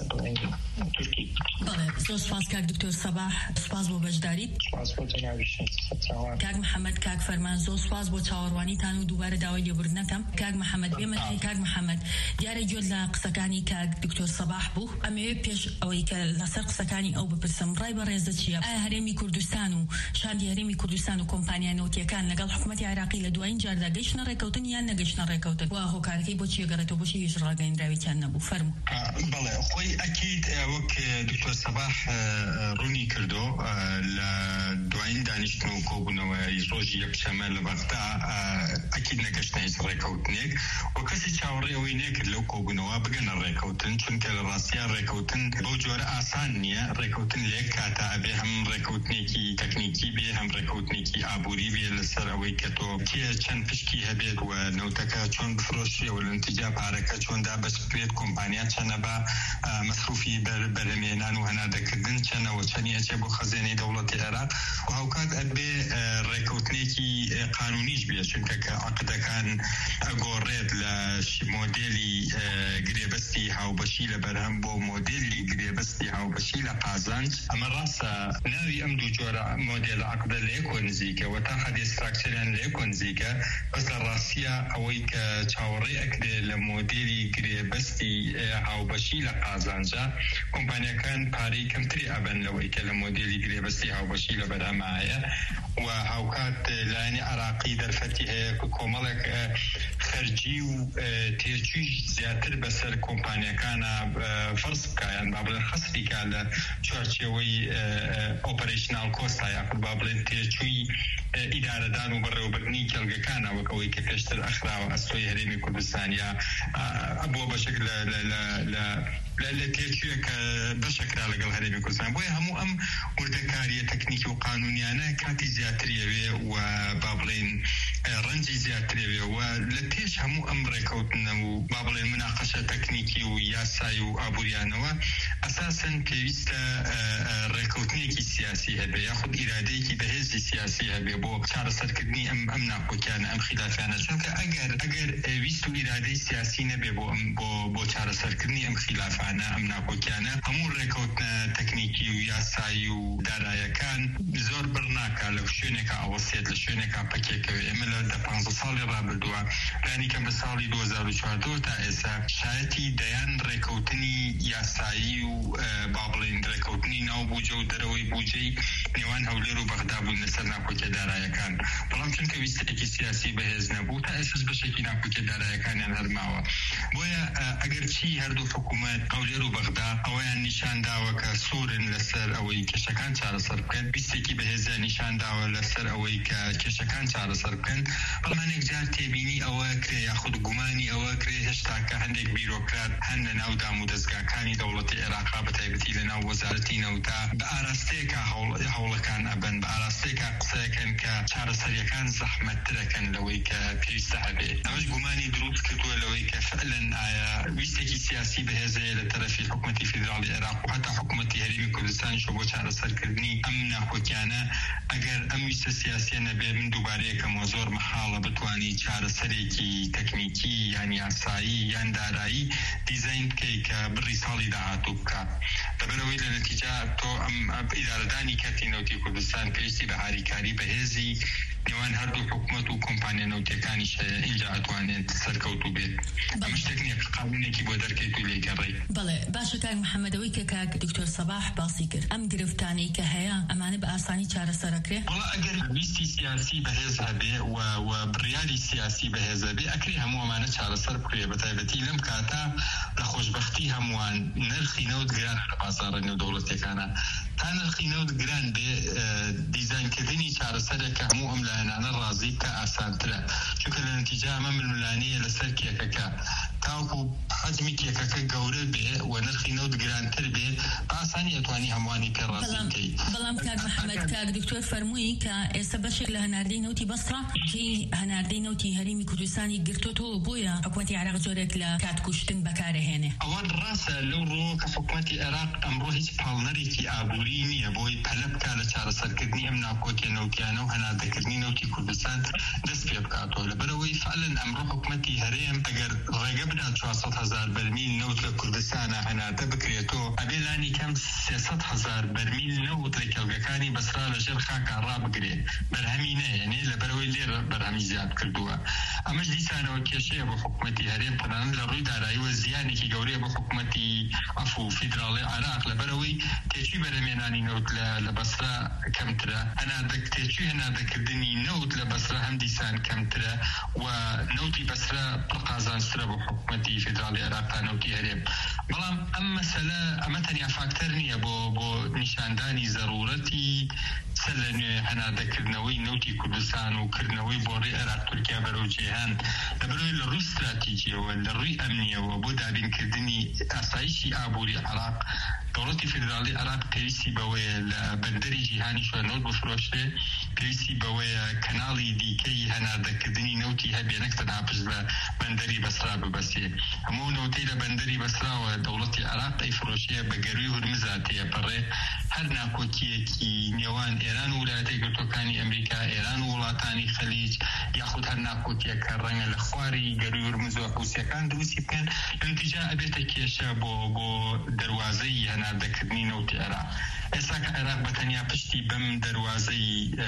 تورکی. زۆر سپاس کاک دکتۆر سەباح، سپاس بۆ بەشداریت. سپاس بۆ جەنابیش. کاک محەممەد، کاک فەرمان، زۆر سپاس بۆ چاوەڕوانیتان و دووبارە داوای لێبوردنەکەم. کاک محەممەد بێمە کاک محەممەد، دیارە گوێت لە قسەکانی کاک دکتۆر سەباح بوو. ئەمەوێ پێش ئەوەی کە لەسەر قسەکانی ئەو بپرسم ڕای بەڕێزە چییە؟ ئایا هەرێمی کوردستان و شاندی هەرێمی کوردستان و کۆمپانیا نەوتیەکان لەگەڵ حکوومەتی عێراقی لە دوایین جاردا گەیشتنە ڕێکەوتن یان نەگەیشتنە ڕێکەوتن؟ وا هۆکارەکەی بۆچی گەڕێتەوە، بۆچی هیچ ڕاگەیەندراوێکیان نەبوو؟ فەرموو. بەڵێ خۆی ئەکید وەک دکتۆر سەباح ڕوونی کردو لە دوایین دانیشتن و کۆبوونەوەی ڕۆژی یەکشەمە لە بەغدا ئەکید نەگەشتە هیچ ڕێکەوتنێک و کەسی چاوەڕێ ئەوەی نەکرد لەو کۆبوونەوە بگەنە ڕێکەوتن، چونکە لە ڕاستیان ڕێکەوتن بەو جۆرە ئاسان نییە. ڕێکەوتن لێک کاتە ئەبێ هەم ڕێکەوتنێکی تەکنیکی بێ، هەم ڕێکەوتنێکی ئابووری بێ لەسەر ئەوەی کە تۆ چەند پشکی هەبێت و نەوتەکە چۆن بفرۆشیەوە لە نتیجا پارەکە چۆن دابەشکرێت، کۆمپانیا چەنە بە مەسروفی بەرهەمێنان و هەناردەکردن چەنەوە چەنی ئەچێ بۆ خەزێنەی دەوڵەتی عێراق و هاوکات ئەبێ ڕێکەوتنێکی قانونیش بێ، چونکە کە عەقدەکان ئەگۆڕێت لە مۆدێلی گرێبەستی هاوبەشی لە بەرهەم بۆ مۆدێلی گرێبەستی هاوبەشی لە قازانج. ئەمە ڕاستە ناوی ئەم دوو جۆرە مۆدێل عەقدە لە یەکۆ نزیکەوە تا حەدی ستراکچەریان لە یەکۆ نزیکە، بەس لە ڕاستیە ئەوەی کە چاوەڕێ ئەکرێ لە مۆدێلی گرێبەستی هاوبەشی لە قازانجە کۆمپانیەکان پارەی کەمتری ئەبەن لەوەی کە لە مۆدێلی گرێبەستی هاوبەشی لە بەرهەمایە و هاوکات لایەنی عێراقی دەرفەتی هەیە کۆمەڵێک خەرجی و تێچووی زیاتر بەسەر کۆمپانیەکانە فەرز بکایان با بڵێن خەسریکە لە چوارچێوەی ئۆپەرێشنال کۆستا یاخود با بڵێن تێچووی ئیدارەدان و بەڕێوەبردننی کێڵگەکانە وەکەوەی کە پێشتر ئەخراوە ئەستۆی هەرێمی کوردستانیا بۆ بەشێک لە تێچوویەکە بەشەکرا لەگەڵ هەرێمی کوردستان. بۆیە هەموو ئەم وردەکاریە تەکنیکی و قانونیانە کاتی زیاتریەوێ و با بڵێن ڕەنجی زیاترەوێ و لە پێش هەموو ئەم ڕێکەوتنە و با بڵێن مناقەشە تەکنیکی و یاسایی و ئابووریانەوە اساسا پێویستە ڕێکەوتنێکی سیاسی هەبێ یاخود ئیرادەیەکی بەهێزی سیاسی هەبێ بۆ چارەسەرکردنی ئەم ناکۆکیانە ئەم خلافانە چونکە ئەگەر ویست و ئیرادەی سیاسی نەبێ بۆ چارەسەرکردنی ئەم خلافانە ئەم ناکۆکیانە هەموو ڕێکەوتنە تەکنیکی و یاسایی و دارایەکان زۆر بڕناکە لە شوێنێکە ئەوەسێت لە شوێنێکە پەکێکەوە ئێمە لە 15 ساڵی ڕابردووە لانیکەم بە ساڵی 2014 تا ئێستا شایەتی دەیان ڕێکەوتنی یاسایی و با بڵێن ڕێکەوتنی ناو بوجە و دەرەوەی بوجەی نێوان هەولێر و بەغدا بوون لەسەر ناکۆکیە دارایەکان بەڵام چونکە ویستێکی سیاسی بەهێز نەبوو تا ئێستاش بەشێکی ناکۆکیە دارایەکانیان هەرماوە بۆیە ئەگەر چی هەردوو حکوومەت هەولێر و بەغدا ئەویان نیشان داوە کە سوورن لەسەر ئەوەی کێشەکان چارەسەر بکەن ویستێکی بەهێزیان نیشان داوە لەسەر ئەوەی کە کێشەکان چارەسەر بکەن بەڵامێک جار تێبینی ئەوە کرێ یاخود گومانی ئەوە کرێ هێشتا کە هەندێک بیرۆکرات هەن لە ناو دام و دەستگاکانی دەوڵەتی عێراقا بەتایبەتی لە ناو وەزارەتی نەوتا بە ئاراستەیەکە هەوڵەکان ئەبەن بە ئاراستەیەکە قسەیەکەن کە چارەسەریەکان زەحمەتترەکەن لەوەی کە پێویستە هەبێ ئەوەش گومانی دروست کردووە لەوەی کە فعلەن ئایا ویستێکی سیاسی بەهێزەیە لە تەرەفی حکوومەتی فیدراڵی عێراق و هەتا حکوومەتی هەرێمی کوردستانیش بۆ چارەسەرکردنی ئەم ناکۆکیانە ئەگەر ئەم ویستە سیاسیە نەبێ من دووبارەیەکەمەوە زۆر مەحاڵە بتوانی چارەسەرێکی تەکنیکی یان یاسایی یان دارایی دیزاین بکەی کە بڕی ساڵی داهاتوو بکات لەبەرەوەی لە نەتیجە تۆ ئەم ئیدارەدانی کەتی نەوتی کوردستان پێویستی بە هاریکاری بەهێزی نێوان هەردوو حکوومەت و کۆمپانیا نەوتەکانیش ئینجا ئەتوانێت سەرکەوتوو بێت ئەم شتێک نییە قانونێکی بۆ دەرکەیت و لێگەڕێی بەڵێ باشە کاک محەممەدەوەی کە کاک دکتۆر سەباح باسی کرد ئەم گرفتانەی کە هەیە ئەمانە بە ئاسانی چارەسەرەکرێ وڵا ئەگەر ویستی سیاسی بەهێز هەبێ و بڕیاری سیاسی بەهێز هەبێ ئەکری هەموو ئەمانە چارەسەر بکرێ بەتایبەتی لەم کاتا لە خۆشبەختی هەمووان نرخی نەوت گرانە لە بازاڕە نێودەوڵەتیەکانە تا نرخی نەوت گران بێ دیزاینکردنی چارەسەرێکە هەموو ئەم لایەنانە ڕازی کە ئاسانترە چونکە لە نەتیجە ئەمە ململانەیە لەسەر کێکەکە تاوکو حجمی کێکەکە گەورە بێ و نرخی نەوت گرانتر بێ ئاسانی ئەتوانی هەمووانی پێ ڕازی بکەی بەڵام کاک محەممەد کاک دکتۆر فەرمووی کە ئێستا بەشێک لە هەناردەی نەوتی بەسڕا کەی هەناردەی نەوتی هەرێمی کوردستانی گرتوتەوە بۆیە حکوومەتی عێراق زۆرێک لە کاتکوشتن بەکارەهێنێ ئەوان ڕاستە لەو ڕۆ کە حکوومەتی عێراق ئەمڕۆ هیچ پاڵنەرێکی ئابووری نییە بۆی پەلە بکات لە چارەسەرکردنی ئەم ناکۆکیە نەوتیانە و هەناردەکردنی نەوتی کوردستان دەست پێ بکاتەوە لەبەرەوەی فعلەن ئەمڕۆ حکوومەتی هەرێم ئەگەر ڕێگە بدات 400,000 بەرمیل نەوت لە کوردستانە هەناردە بکرێتەوە ئەبێ لانی کەم 300,000 بەرمیل نەوت لە کێڵگەکانی بەسرا لەژێر خاکە ڕابگرێ بەرهەمی نەیەنێ لەبەرەوەی لێرە بەرهەمی زیاد کردووە ئەمەش دیسانەوە کێشەیە بۆ حکوومەتی هەرێم تەنانەت لە ڕووی داراییوە زیانێکی گەورەیە بۆ حکوومەتی ئەفو فیدراڵی عێراق لەبەرەوەی تێچووی بەرهەمێنانی نەوت لە بەسرا کەمترە تێچووی هەناردەکردنی نەوت لە بەسرا هەم دیسان کەمترە و نەوتی بەسرا پڕ قازانجترە بۆ حکوومەتی فیدراڵی عێراق تا نەوتی هەرێم بەڵام ئەم مەسەلە ئەمە تەنیا فاکتەر نییە بۆ نیشاندانی زەرورەتی سەر لە نوێ هەناردەکردنەوەی نەوتی کوردستان و کردنەوەی بۆ ڕێی عێراق تورکیا بەرەو جیهان لەبەرەوەی لە ڕووی استراتیجیەوە لە ڕووی ئەمنیەوە بۆ دابینکردنی ئاسایشی ئابووری عێراق دەوڵەتی فیدراڵی عێراق پێویستی بەوەیە لە بەندەری جیهانی شوێنەوت بفرۆشتێ پێویستی بەوەیە کەناڵی دیکەی هەناردەکردنی نەوتی هەبێ نەک تەنها پشت بە بەندەری بەسرا ببەسێ هەموو نەوتەی لە بەندەری بەسراوە دەوڵەتی عێراق ئەیفرۆشێ بە گەروی هورمزا تێپەڕێ هەر ناکۆکیەکی نێوان ئێران و ویلایەتە یەکگرتووەکانی ئەمریکا ئێران و وڵاتانی خەلیج یاخود هەر ناکۆکیەکە ڕەنگە لە خواری گەروی هورمز و حوسیەکان دروستی بکەن نتیجە ئەبێتە کێشە بۆ دەواازەی هەناردەکردنی نەوتی عێراق ئێستا کە عێراق بەتەنیا پشتی بەم دەواازەی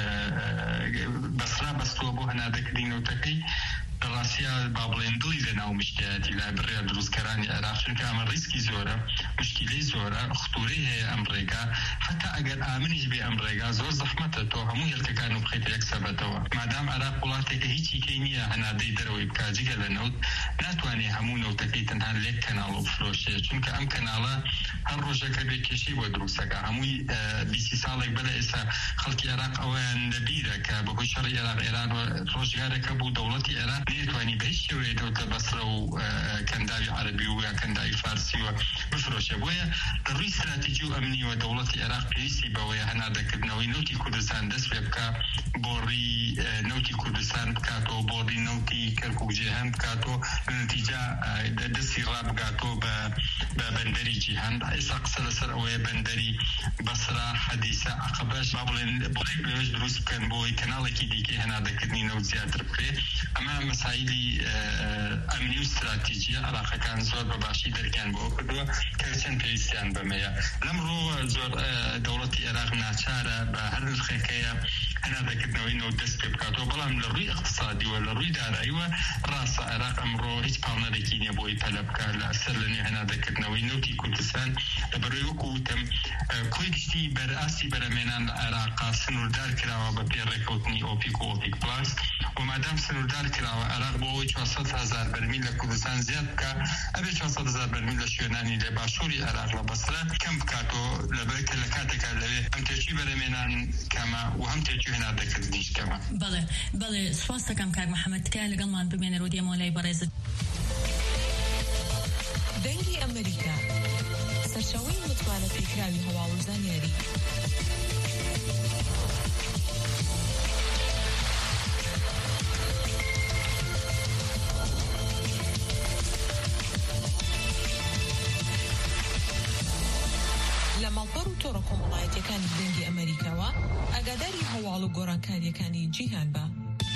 بەسرا بەستووە بۆ هەناردەکردنی نەوتەکەی ڕاستیا با بڵێن دڵی لە ناو مشکلاتی لای بڕیا دروستکەرانی عێراق چونکە ئەمە ڕیسکی زۆرە مشکلەی زۆرە خطورەی هەیە ئەم ڕێگا حتا ئەگەر ئامنیش بێ ئەم ڕێگا زۆر زەحمەتە تۆ هەموو هێلکەکان و بخەیتە یەک سەبەتەوە مادام عێراق وڵاتێکە هیچی کەی نییە هەناردەی دەرەوەی بکات جگە لە نەوت ناتوانێت هەموو نەوتەکەی تەنها لێک کەناڵ و بفرۆشێ چونکە ئەم کەناڵە هەر ڕۆژەکە بێ کێشەی بۆ دروستەکە هەمووی 20 ساڵێک بەلە ئێستا خەڵکی عێراق ئەویان لەبیرە کە بەهۆی شەڕی عێراق ئێران ڕۆژگارەکە بوو دەوڵەتی عێراق نێتوانی بە هیچ شێوەیە دەوتە بەسرە و کەنداوی عەربی و یا کەنداوی فارسی و بفرۆشێ بۆیە لە ڕووی استراتیجی و ئەمنی و دەوڵەتی عێراق پێویستی بەوەیە هەناردەکردنەوەی نەوتی کوردستان دەست پێ بکە بۆ ڕێی نەوتی کوردستان بکاتەوە بۆڕی نەوتی کەرکووک جیهان بکاتەوە نتیجە دەستی ڕابگاتەوە بە بەندەری جیهان. ئێستا قسە لەسەر ئەوەیە بەندەری بەسرا حەدیسە عەقەبەش با بڵێن لەوێش دروست بکەن بۆی کەناڵێکی دیکەی هەنادەکردنی نەوت زیاتر بکرێت. ئەمە مەسایلی ئەمنی و استراتیجیە عێراقەکان زۆر بەباشی دەرکیان بۆ کردووە کە چەند پێویستیان بەمەیە. لەمڕۆ زۆر دەوڵەتی عێراق ناچارە بە هەر نرخێکەیە هەنادەکردنەوەی نەوت دەست پێ بکاتەوە، بەڵام لە ڕووی اقتصادیوە لە ڕووی داراییوە ڕاستە عێراق ئەمڕۆ هیچ پاڵنەرێکی نییە بۆی پەلە بکات لە سەر لە نوێ هەنادەکردنەوەی نەوتی کوردستان. لەبەرەوەی وەکو وتم کۆی گشتی بەرئاستی بەرەمێنان لە عێراقا سنووردار کراوە بە پێڕێکەوتنی ئۆپیک و ئۆپیک پلاس، و مادام سنووردار کراوە عێراق بۆ ئەوەی 400,000 بەرمیل لە کوردستان زیاد بکە ئەبێ 400,000 بەرمیل لە شوێنانی لە باشووری عێراق لە بەسرە کەم بکاتەوە، لەبەر کە لە کاتێکا لەوێ هەم تێکی بەرەمێنان کەمە و هەم تێکی هێنادەکردنیش کەمە. بەڵێ سوپاس دەکەم کاک محەممەد، تکایە لەگەڵمان بمێنەرەوە دێمەوەلای بەڕێزت. دەنگی ئەمریکا سەرچاوەی متمانە پێکراوی هەواڵ و زانیاری. لە ماڵپەڕ و تۆڕە کۆمەڵایەتیەکانی دەنگی ئەمریکاوە ئاگاداری هەواڵ و گۆڕانکاریەکانی جیهان بە.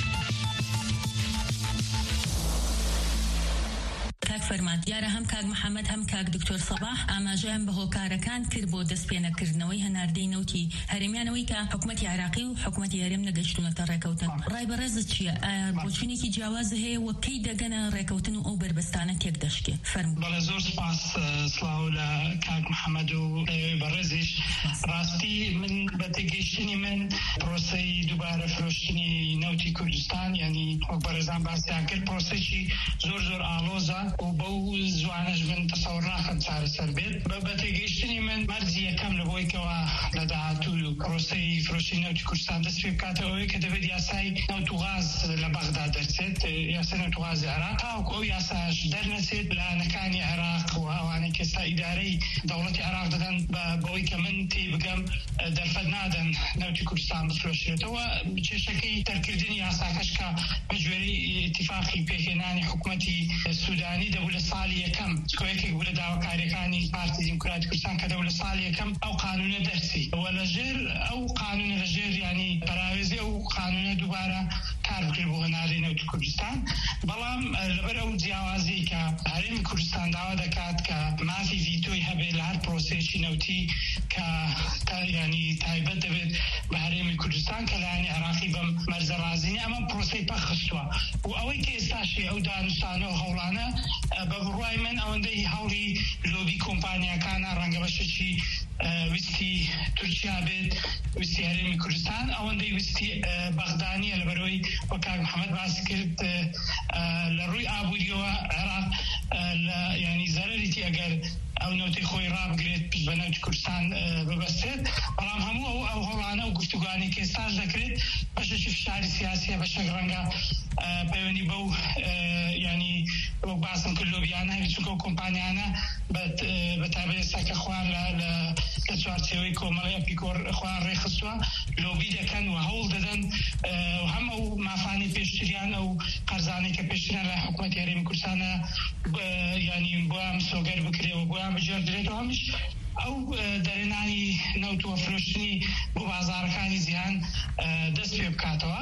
کاک فەرمان، دیارە هەم کاک محەممەد هەم کاک دکتۆر سەباح ئاماژەیان بە هۆکارەکان کرد بۆ دەستپێنەکردنەوەی هەناردەی نەوتی هەرێمیانەوەی کە حکوومەتی عێراقی و حکوومەتی هەرێم نەگەشتونەتە ڕێکەوتن. ڕای بەڕێزت چییە؟ بۆچوونێکی جیاواز هەیە وە کەی دەگەنە ڕێکەوتن و ئەو بربەستانە تێک دەشکێ؟ فەرموو. بەڵێ زۆر سپاس سڵاو لە کاک محەممەد و بەڕێزیش. ڕاستی من بە تێگەیشتنی من پرۆسەی دووبارە فرۆشتنی نەوتی کوردستان یعنی بەڕێزان باسییان کرد پرۆسەیەکی زۆر ئاڵۆزە و بەو زوانش من تەسەوڕ ناکەم چارەسەر بێت. بە تێگەیشتنی من مەرجی یەکەم لە بۆی کەوا لە داهاتوو پرۆسەی فرۆشتنی نەوتی کوردستان دەست پێ بکاتەوەی کە دەبێت یاسای نەوت و غاز لە بەغدا دەرچێت، یاسای نەوت و غازی عێراق، تاوەکو ئەو یاساش دەرنەچێت لایەنەکانی عێراق و ئەوانەی کە ئێستا ئیدارەی دەوڵەتی عێراق دەدەن بەوەی کە من تێ بگەم دەرفەت نادەن نەوتی کوردستان بفرۆشێتەوە. کێشەکەی دەرکردنی یاساکەش کە بە گوێرەی ئیتیفاقی پێکهێنانی حکوومەتی سوودانی دەبوو لە ساڵی یەکەم یەکێک بوو لە داواکاریەکانی پارتی دیموکراتی کوردستان کە دەبوو لە ساڵی یەکەم ئەو قانونە دەرسی و لەژێر ئەو قانونە لەژێر ینی بەراوێزی ئەو قانونە دووبارە کار بکرێت بۆ هەناردەی نەوتی کوردستان. بەڵام لەبەر ئەو جیاوازی کە هەرێمی کوردستان داوا دەکات کە مافی ڤیتۆی هەبێت لە هەر پرۆسەیەکی نەوتی کە ینی تایبەت دەبێت بە هەرێمی کوردستان کە لایەنی عێراقی بەم مەرجە ڕازینی ئەمە پرۆسەی پەخستووە و ئەوەی کە ئێستاشی ئەو دانوستانە و هەوڵانە بە بڕوای من ئەوەندەی هەوڵی لۆبی کۆمپانیاکانە ڕەنگە بەشێکی ویستی تورکیا بێت، ویستی هەرێمی کوردستان، ئەوەندەی ویستی بەغدانیە لەبەرەوەی وەک کاک محەممەد باسی کرد لە ڕووی ئابووریەوە عێراق ینی زەرەریتی ئەگەر ئەو نەوتی خۆی ڕابگرێت پشت بە نەوتی کوردستان ببەستێت. بەڵام هەموو ئەو هەوڵانە و گفتوگوانی کە ئێستاش دەکرێت بەشێکی فشاری سیاسیە، بەشێک ڕەنگە پەیوەندی بەو ینی وەک باسم کرد لۆبیانە هەبێت چونکە ئەو کۆمپانیانە بەتابەت ئێستا کە خوان لە چوارچێوەی کۆمەڵی ئەپیکۆر خوان ڕێخستووە لۆبی دەکەن و هەوڵ دەدەن هەم ئەو مافانی پێشتریان ئەو قەرزانەی کە پێشتریان لە حکوومەتی هەرێمی کوردستانە ینی بۆیان سۆگەر بکرێەوە بۆیان بەجێردرێتەوە هەمیش ئەو دەرێنانی نەوت و فرۆشتنی بۆ بازارەکانی زیان دەست پێ بکاتەوە.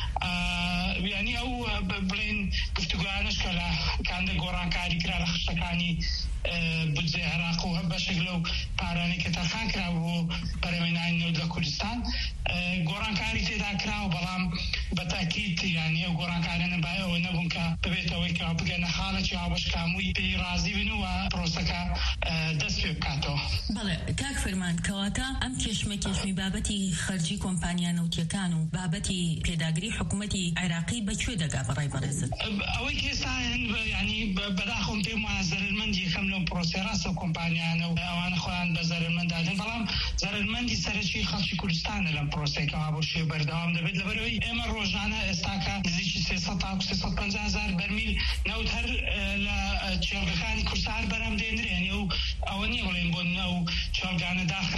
ینی ئەو بڵێن گفتوگویانش کە لە کاندە گۆڕانکاری کرا لە خشتەکانی بودجێ عێراق و بەشێک لەو پارانەی کە تەرخان کرا بۆ بەرەمێنانی نەوت لە کوردستان گۆڕانکاری تێدا کراوە، بەڵام بەتاکید ینی ئەو گۆڕانکارانە باەوە نەبوون کە ببێتەوەی کە بگەنە خاڵێکی هاوبەشکامووی پێی رازی بن و پرۆسەکە دەست پێ بکاتەوە. بەڵێ کاک فەرمان، کەواتە ئەم کێشمی بابەتی خەرجی کۆمپانیا نەوتیەکان و بابەتی پێداگری حکوومەتی عێراقی بەکوێ دەگا بەڕای بەڕێزت؟ ئەوەی کە ئێستا ینی بەداخۆم پێم وایە زەرمەندی یەکەم لەم پرۆسەی ڕاستە کۆمپانیانە و ئەوانە خۆیان بە زەرمەندادن، بەڵام زەرمەندی سەرەکی خەڵکی کوردستانە لەم پرۆسەیەکەوە بۆ شوێ بەردەوام دەبێت لەبەرەوەی ئێمە ڕۆژانە ئێستاکە نزیکی 300 تا 350,000 بەرمیل نەوت هەر لە چێڵگەکانی کوردستان بەرەم دێنرێن و ئەوە نیە بڵێن بۆ ئەو چێڵگانە داخرابن و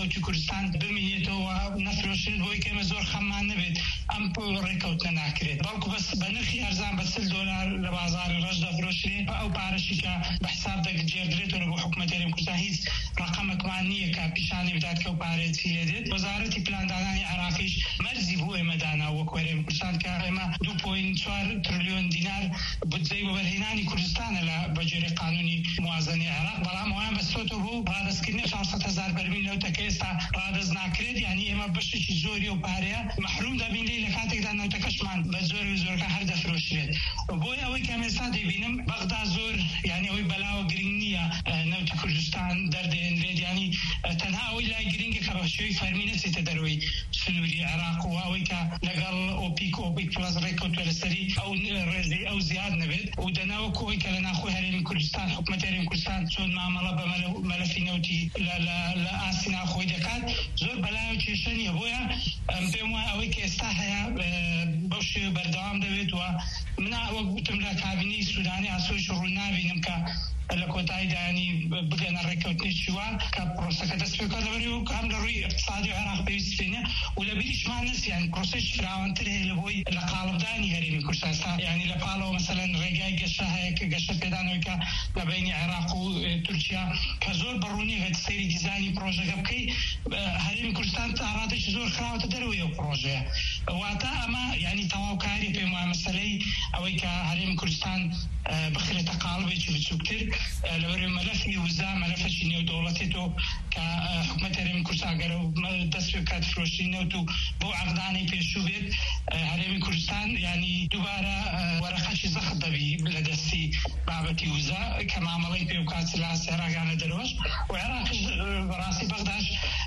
نەوتی کوردستان بمێنێتەوە نەفرۆشرێت بۆی کەمە زۆر خەمان نەبێت ئەم ڕێکەوتنە ناکرێت بەڵکو بەس بە نرخی ئەرزان بە $40 لە بازاری ڕەش دەفرۆشرێت ئەو پارەشی کە بە حساب دەگرێتەوە بۆ حکوومەت هەرێمی کوردستان هیچ ڕقەمێکمان نییە کە پیشانی بدات کە ئەو پارەیە چی لێ دێت. وەزارەتی پلاندانانی عێراقیش مەرجی بۆ ئێمە دانا وەکو هەرێمی کوردستان کە ئێمە 2.4 تریلیۆن دینار بودجەی وەبەرهێنانی کوردستانە لە بەجێرەی قانونی موازنەی عێراق، بەڵام ئەوان بەستۆتەوە بۆ ڕادەستکردنی 400,000 بەرمیل نەوتەکە ئێستا ڕادەست ناکرێت. یعنی ئێمە بەشێکی زۆری ئەو پارەیە مەحروم دەبین لە کاتێکدا نەوتەکەشمان بە زۆرەکە هەر دەفرۆشرێت. بۆی ئەوەی کە ئێستا دەبینم بەغدا زۆر یعنی ئەوەی بەلاوە گرنگ نییە نەوتی کوردستان دەردێنرێت، یعنی تەنها ئەوەی لای گرنگە کە بەشێوەی فەرمی نەچێتە دەروی سنووری عێراق و ئەوەی کە لەگەڵ ئۆپیک پلس ڕێکەوتوە لەسەری ئەو ڕێزەی ئەو زیاد نەبێت و دەناوە کۆی کە لە ناخۆی هەرێمی کوردستان حکوومەت هەرێمی کوردستان چۆن مامەڵە بە مەلەفی نەوتی لە ئاسی ناخۆی دەکات زۆر بەلایەوە کێشە نییە. بۆیە پێم وایە ئەوەی کە ئێستا هەیە بەو شێوە بەردەوام دەبێت و منە وەک گوتم لە کابینەی سوودانی ئاسۆیش ڕوو نابینم کە لە کۆتاییدا ینی بگەنە ڕێکەوتنێکی وان کە پرۆسەکە دەست پێکات لەبەری و هەم لە ڕووی اقتصادی عێراق پێویست پێنە و لە بیریشمان نەسیان پرۆسەیەکی فراوانتر هەیە لە بۆی لە قاڵبدانی هەرێمی کوردستان. یعنی لە پاڵەوە مەسەلەن ڕێگای گەشە هەیە کە گەشە پێدانەوەی کە لە بینی عێراق و تورکیا کە زۆر بەڕوونی هەیە سەیری دیزانی پرۆژەکە بکەی هەرێمی کوردستان ئارادێکی زۆر خراوەتە دەرەوەی ئەو پرۆژەیە. واتە ئەمە یعنی تەواوکاری پێم وایە مەسەلەی ئەوەی کە هەرێمی کوردستان بخرێتە قاڵبێکی بچووکتر لەوەرێ مەلەفی وزا مەلەفەکی نێودەوڵەتێتەوە کە حکوومەت هەرێمی کوردستان گەرە دەست پێ بکات فرۆشتنی نەوت و بۆ عەقدانەی پێشوو بێت هەرێمی کوردستان یعنی دووبارە وەرەقەشی زەخت دەبی لە دەستی بابەتی وزا کە مامەڵەی پێ بکات لە عێراقیانە دەرەوەش و عێراقیش بەڕاستی بەغداش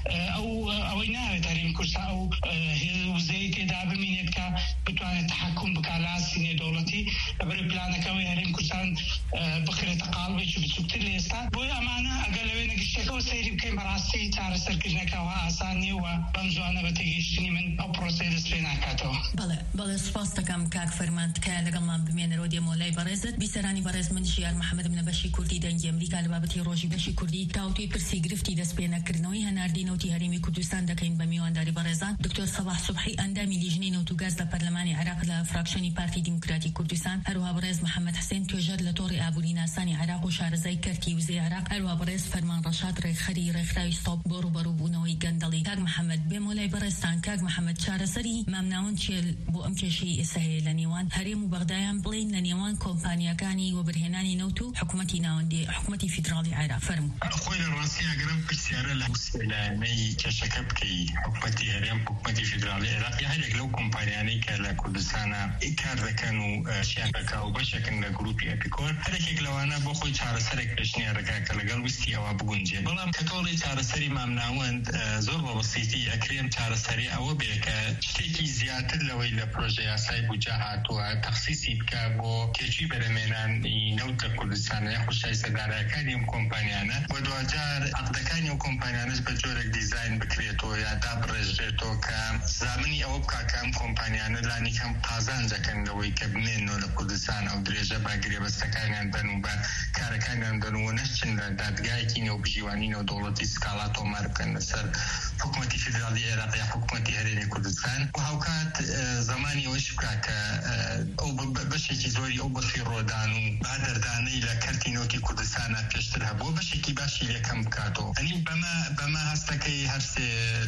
ئەوەی ناوێت هەرێمی کوردستان ئەو وزەی تێدا بمینێت کە بتوانێت تحکم بکات لە ئاسی نێودەوڵەتی لەبەرەوەی پلانەکەوەی هەرێمی کوردستان بخرێتە قاڵبێکی بچووکتر لە ئێستا. بۆی ئەمانە ئەگەر لەوێ نەگەشتەکەەوە سەیری بکەین بەڕاستی چارەسەرکردنەکەەوە ئاسان نیە و بەم زوانە بە تێگەیشتنی من ئەو پرۆسەی دەست پێ ناکاتەوە. بەڵێ سوپاس دەکەم کاک فەرمان تکایە لەگەڵمان بمێنەرەوە دێمەوە لای بەڕێزت. بیسەرانی بەڕێز من ژیار محەممەدم لە بەشی کوردی دەنگی ئەمریکا لە بابەتی ڕۆژی بەشی کوردی تاوتوی پرسی گرفتی دەست پێ نەکردنەوەی هەناردی نەوتی هەرێمی کوردستان دەکەین بە میوانداری بەڕێزان دکتۆر سەباح سوبحی ئەندامی لیژنەی نەوت و گاز لە پەرلەمانی عێراق لە فراکشنی پارتی دیموکراتی کوردستان، هەروەها بەڕێز محەممەد حسێن توێژەر لە تۆڕی ئابووری ناسانی عێراق و شارەزای کەرکی وزەی عێراق، هەروەها بەڕێز فەرمان ڕەشاد ڕێکخەری ڕێکخراوی ستۆپ بۆ ڕوبەڕووبوونەوەی گەندەڵی. کاک محەممەد بێمە لای بەڕێزتان. کاک محەممەد چارەسەری مامناوەند چێل بۆ ئەم کێشەی ئێستا هەیە لە نێوان هەرێم و بەغدایان بڵین لە نێوان کۆمپانیەکانی وەبەرهێنانی نەوت و حکوومەتی ناوەندی حکوومەتی فیدراڵی عێراق؟ فەرموو. خۆی لە ڕاستی ئەگەرم پرسیارە لە لایەنەی کێشەکە بکەی حکوومەتی هەرێم حکوومەتی فیدراڵی عێراق یا هەرێک لەو کۆمپانیانەی کە لە کوردستانە کار دەکەن و شیان دەکا و بەشێکن لە گروپی ئەپیکۆر هەرێکێک لەوانە بۆ خۆی چارەسەرێک پێشنیارەکە کە لەگەڵ ویستی ئەوە بگونجێ. بەڵام کە تۆڵی چارەسەری مامناوەند زۆر بە بەسیتی ئەکرێم چارەسەری ئەوە بێ کە شتێکی زیاتر لەوەی لە پرۆژە یاسای بودجە هاتووە تەخسیسی بکە بۆ تێکی بەرهەمێنانی نەوت لە کوردستانە یا خوشایسەدارەکانی ئەم کۆمپانیانە و دوجار عەقدەکانی ئەو کۆمپانیانەش بە جۆرێک دیزاین بکرێتەوە یا دابڕێژرێتەوە کە زامنی ئەوە بکات کە ئەم کۆمپانیانە لانی کەم قازانجەکەن لەوەی کە بمێنەوە لە کوردستان ئەو درێژە باگرێبەستەکانیان بن و بە کارەکانیان بن و نەچن لە دادگایەکی نێوبژیوانی نێودەوڵەتی سکاڵا تۆمار بکەن لەسەر حکوومەتی فیدراڵی عێراق یا حکوومەتی هەرێمی کوردستان و هاوکات زمانی ئەوەش بکات کە ئەو بەشێکی زۆری ئەو بەفی ڕۆدان و بادەردانەی لە کەرتی نەوتی کوردستانە پێشتر هەبوو بەشێکی باشی لێکەم بکاتەوە. ئەنی بەمە هەستەکەی هەرسێ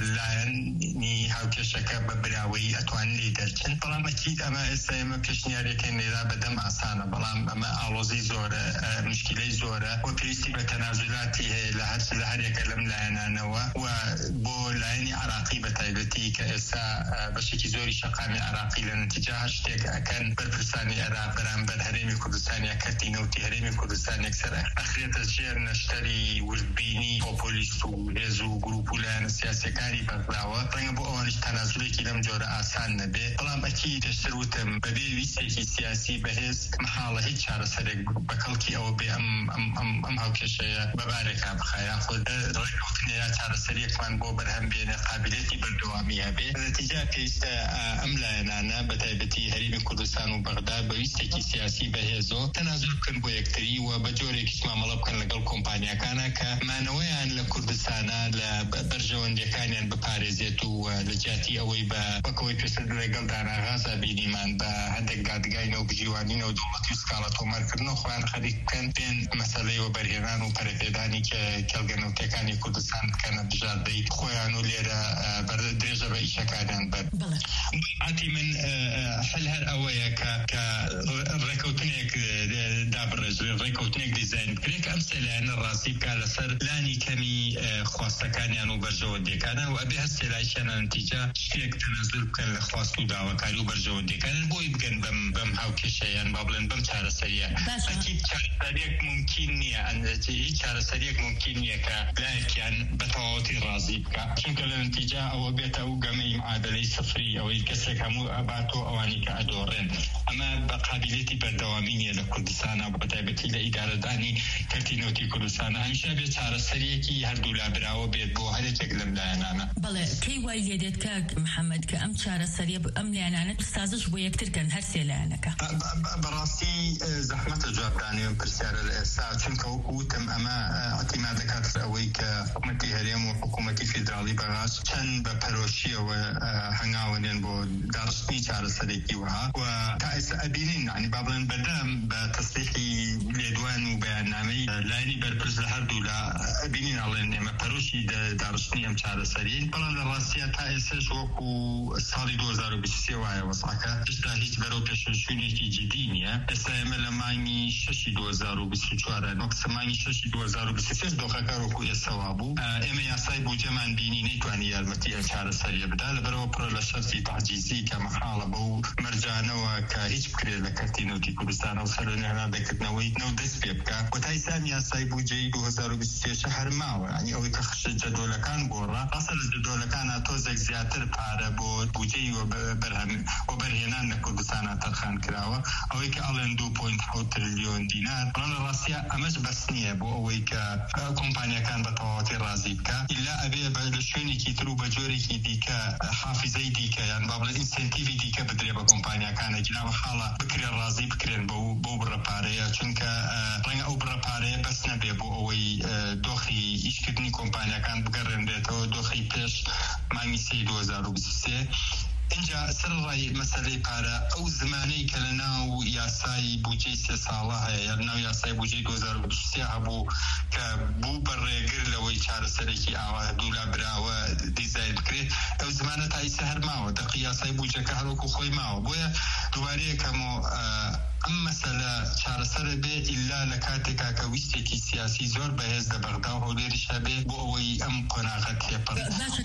لایەنی هاوکێشەکە بە براوەی ئەتوانن لێ دەرچن. بەڵام ئەکید ئەمە ئێستا ئێمە پێشنیارێکەکەین لێرا بەدەم ئاسانە، بەڵام ئەمە ئاڵۆزی زۆرە مشکلەی زۆرە و پێویستی بە تەنازولاتی هەیە لە هەرێکە لەم لایەنانەوە و بۆ لایەنی عراقی بە تایبەتی کە ئێستا بەشێکی زۆری شەقامی عراقی لە نەتیجە شتێک ئەکەن بەرپرسانی عێراق بەرامبەر هەرێمی کوردستان یا کەرتی نەوتی هەرێمی کوردستان یەکسەر ئەخرێتە ژێر نەشتەری وردبینی پۆپۆلیست و هێز و گروپ و لایەنە سیاسیەکانی بەردراوە. ڕەنگە بۆ ئەوانش تەنازولێکی لەم جۆرە ئاسان نەبێ، بەڵام ئەکی پێشتر وتم بەبێ ویستێکی سیاسی بەهێز محاڵە هیچ چارەسەرێک بە کەڵکی ئەوە بێ ئەم هاوکێشەیە بەبارێکا بخایە خۆت ڕێکەوتنە یا چارەسەریەکمان بۆ بەرهەم بێنێ قابلیەتی بەردەوامی هەبێ. نەتیجە پێویستە ئەم لایەنانە بە تایبەتی هەرێمی کوردستان کوردستان و بەغداد بەویستێکی سیاسی بەهێزۆ تەنازل بکەن بۆ یەکتری و بە جۆرێکیش مامەڵە بکەن لەگەڵ کۆمپانیاکانە کە مانەوەیان لە کوردستانە لە بەرژەوەندەکانیان بپارێزێت و لە جیاتی ئەوەی بەکەوەی پێشتر لەگەڵ داناغازا بینیمان بە هەندێک دادگاینەوە بژیوانینە و دەوڵەتی و سکاڵە تۆمارکردنەوە خۆیان خەریک بکەن پێن مەسەلەی وەبەرهێنان و پەرەپێدانی کێڵگەنەوتەکانی کوردستان بکەنە بژاردەی خۆیان و لێرە درێژە بە ئیشەکانیان بەر عاتی من حل هەر ئەوەیە کە ڕێکەوتنێک دابڕێژێ ڕێکەوتنێک دیزاین بکرێت ئەم سێلایەنە ڕاستی بکات لەسەر لانی کەمی خواستەکانیان و بەرژەوەندەکانە و ئەبێ هەر سێلایشیانە نەتیجە شتێک تەنازل بکەن لە خواست و داواکاری و بەرژەوەندەکانن بۆی بگەن بەم هاوکێشەیان با بڵێن بەم چارەسەریە ئەکید چارەسەریەک ممکن نییە هیچ چارەسەریەک ممکن نییە کە لایەکیان بە تەواوەتی ڕازی بکات چونکە لە نەتیجە ئەوە بێتە ئەو گەمەی معادلەی سفری ئەوەی کەسێک هەموو ئەباتۆ ئەوانی کە ئەدۆڕێن ئەمە بە قابلیەتی بەردەوامی نیە لە کوردستانە بە تایبەتی لە ئیدارەدانی کەرتی نەوتی کوردستانە هەمیشە بێت چارەسەریەکی هەردوو لابراوە بێت بۆ هەرێکێک لەم لایەنانە. بەڵێ کەی وای لێ دێت کاک محەممەد کە ئەم چارەسەریە ئەم لایەنانە سازش بۆ یەکترکەن هەر سێ لایەنەکە بەڕاستی زەحمەتە جوابدانی و پرسیارە لە ئێستا چونکە وەکوتم ئەمە ئەتیما دەکات ئەوەی کە حکوومەتی هەرێم و حکوومەتی فیدراڵی بەغاز چەند بە پەرۆشیەوە هەنگاوەنێن بۆ داڕشتنی چارەسەرێکی وها و تا ئێستا ئەبینین ینی با بڵێن بەردەم بە تەسلیحی لێدوان و بەیاننامەی لایەنی بەرپرس لە هەردوو لە ئەبینین ئەڵێن ئێمە پەرۆشی داڕشتنی ئەم چارەسەرین بەڵام لە ڕاستیە تا ئێستاش وەکو ساڵی 2023 وایە وەساکە هێشتا هیچ بەرەو پێشنشینێکی جدی نییە. ئێستا ئێمە لە مانگی 6 2024 وەکسە مانگی 6 2023 دۆخەکە وەکو ئێستاوا بوو ئێمە یاسای بودجەمان بینی نەیتوانی یارمەتی ئەم چارەسەریە بدا لەبەرەوە پڕە لە شەرتی تعجیزی کە مەحاڵە بەو مەرجانەوە کە هیچ بکرێت لە کەرتی نەوتی کوردستان و سەرۆنێنادەکردنەوەی نەو دەست پێ بکە و تا ئێستا یاسای بودجەی 2023 هەر ماوە ینی ئەوەی کە خشت جەدۆلەکان گۆڕا ڕاستە لە جەدۆلەکانە تۆزێک زیاتر پارە بۆ بودجەی وەبەرهێنان لە کوردستانە تەرخان کراوە ئەوەی کە ئەڵێن 2.7 تریلیۆن دینار بەڵام لە ڕاستیە ئەمەش بەس نییە بۆ ئەوەی کە کۆمپانیەکان بە تەواوەتی ڕازی بکە ئیلا ئەبێ لە شوێنێکی تر و بە جۆرێکی دیکە حافزەی دیکە یان با بڵێن ئینسنتیڤی دیکە بدرێ بە کۆمپانیەکانێکی ناوە حاڵە بکرێن ڕازی بکرێن بۆ بڕەپارەیە چونکە ڕەنگە ئەو بڕەپارەیە بەس نەبێ بۆ ئەوەی دۆخی ئیشکردنی کۆمپانیەکان بگەڕێنرێتەوە دۆخی پێش مانگی 2023 اینجا سەرڕای مەسەلەی پارە ئەو زمانەی کە لە ناو یاسای بودجەی 3 ساڵە هەیە یا ناو یاسای بودجەی 2023 هەبوو کە بوو بەڕێگر لەوەی چارەسەرێکی ئاوا دوولا براوە دیزاین بکرێت ئەو زمانە تا ئێستا هەر ماوە دەقی یاسای بودجەکە هەروەکو خۆی ماوە بۆیە دووبارە یەکەمەوە ئەم مەسەلە چارەسەرە بێ ئیلا لە کاتێکا کە ویستێکی سیاسی زۆر بەهێز لە بەغدا و هەولێریش هەبێ بۆ ئەوەی ئەم قۆناغە تێپەڕ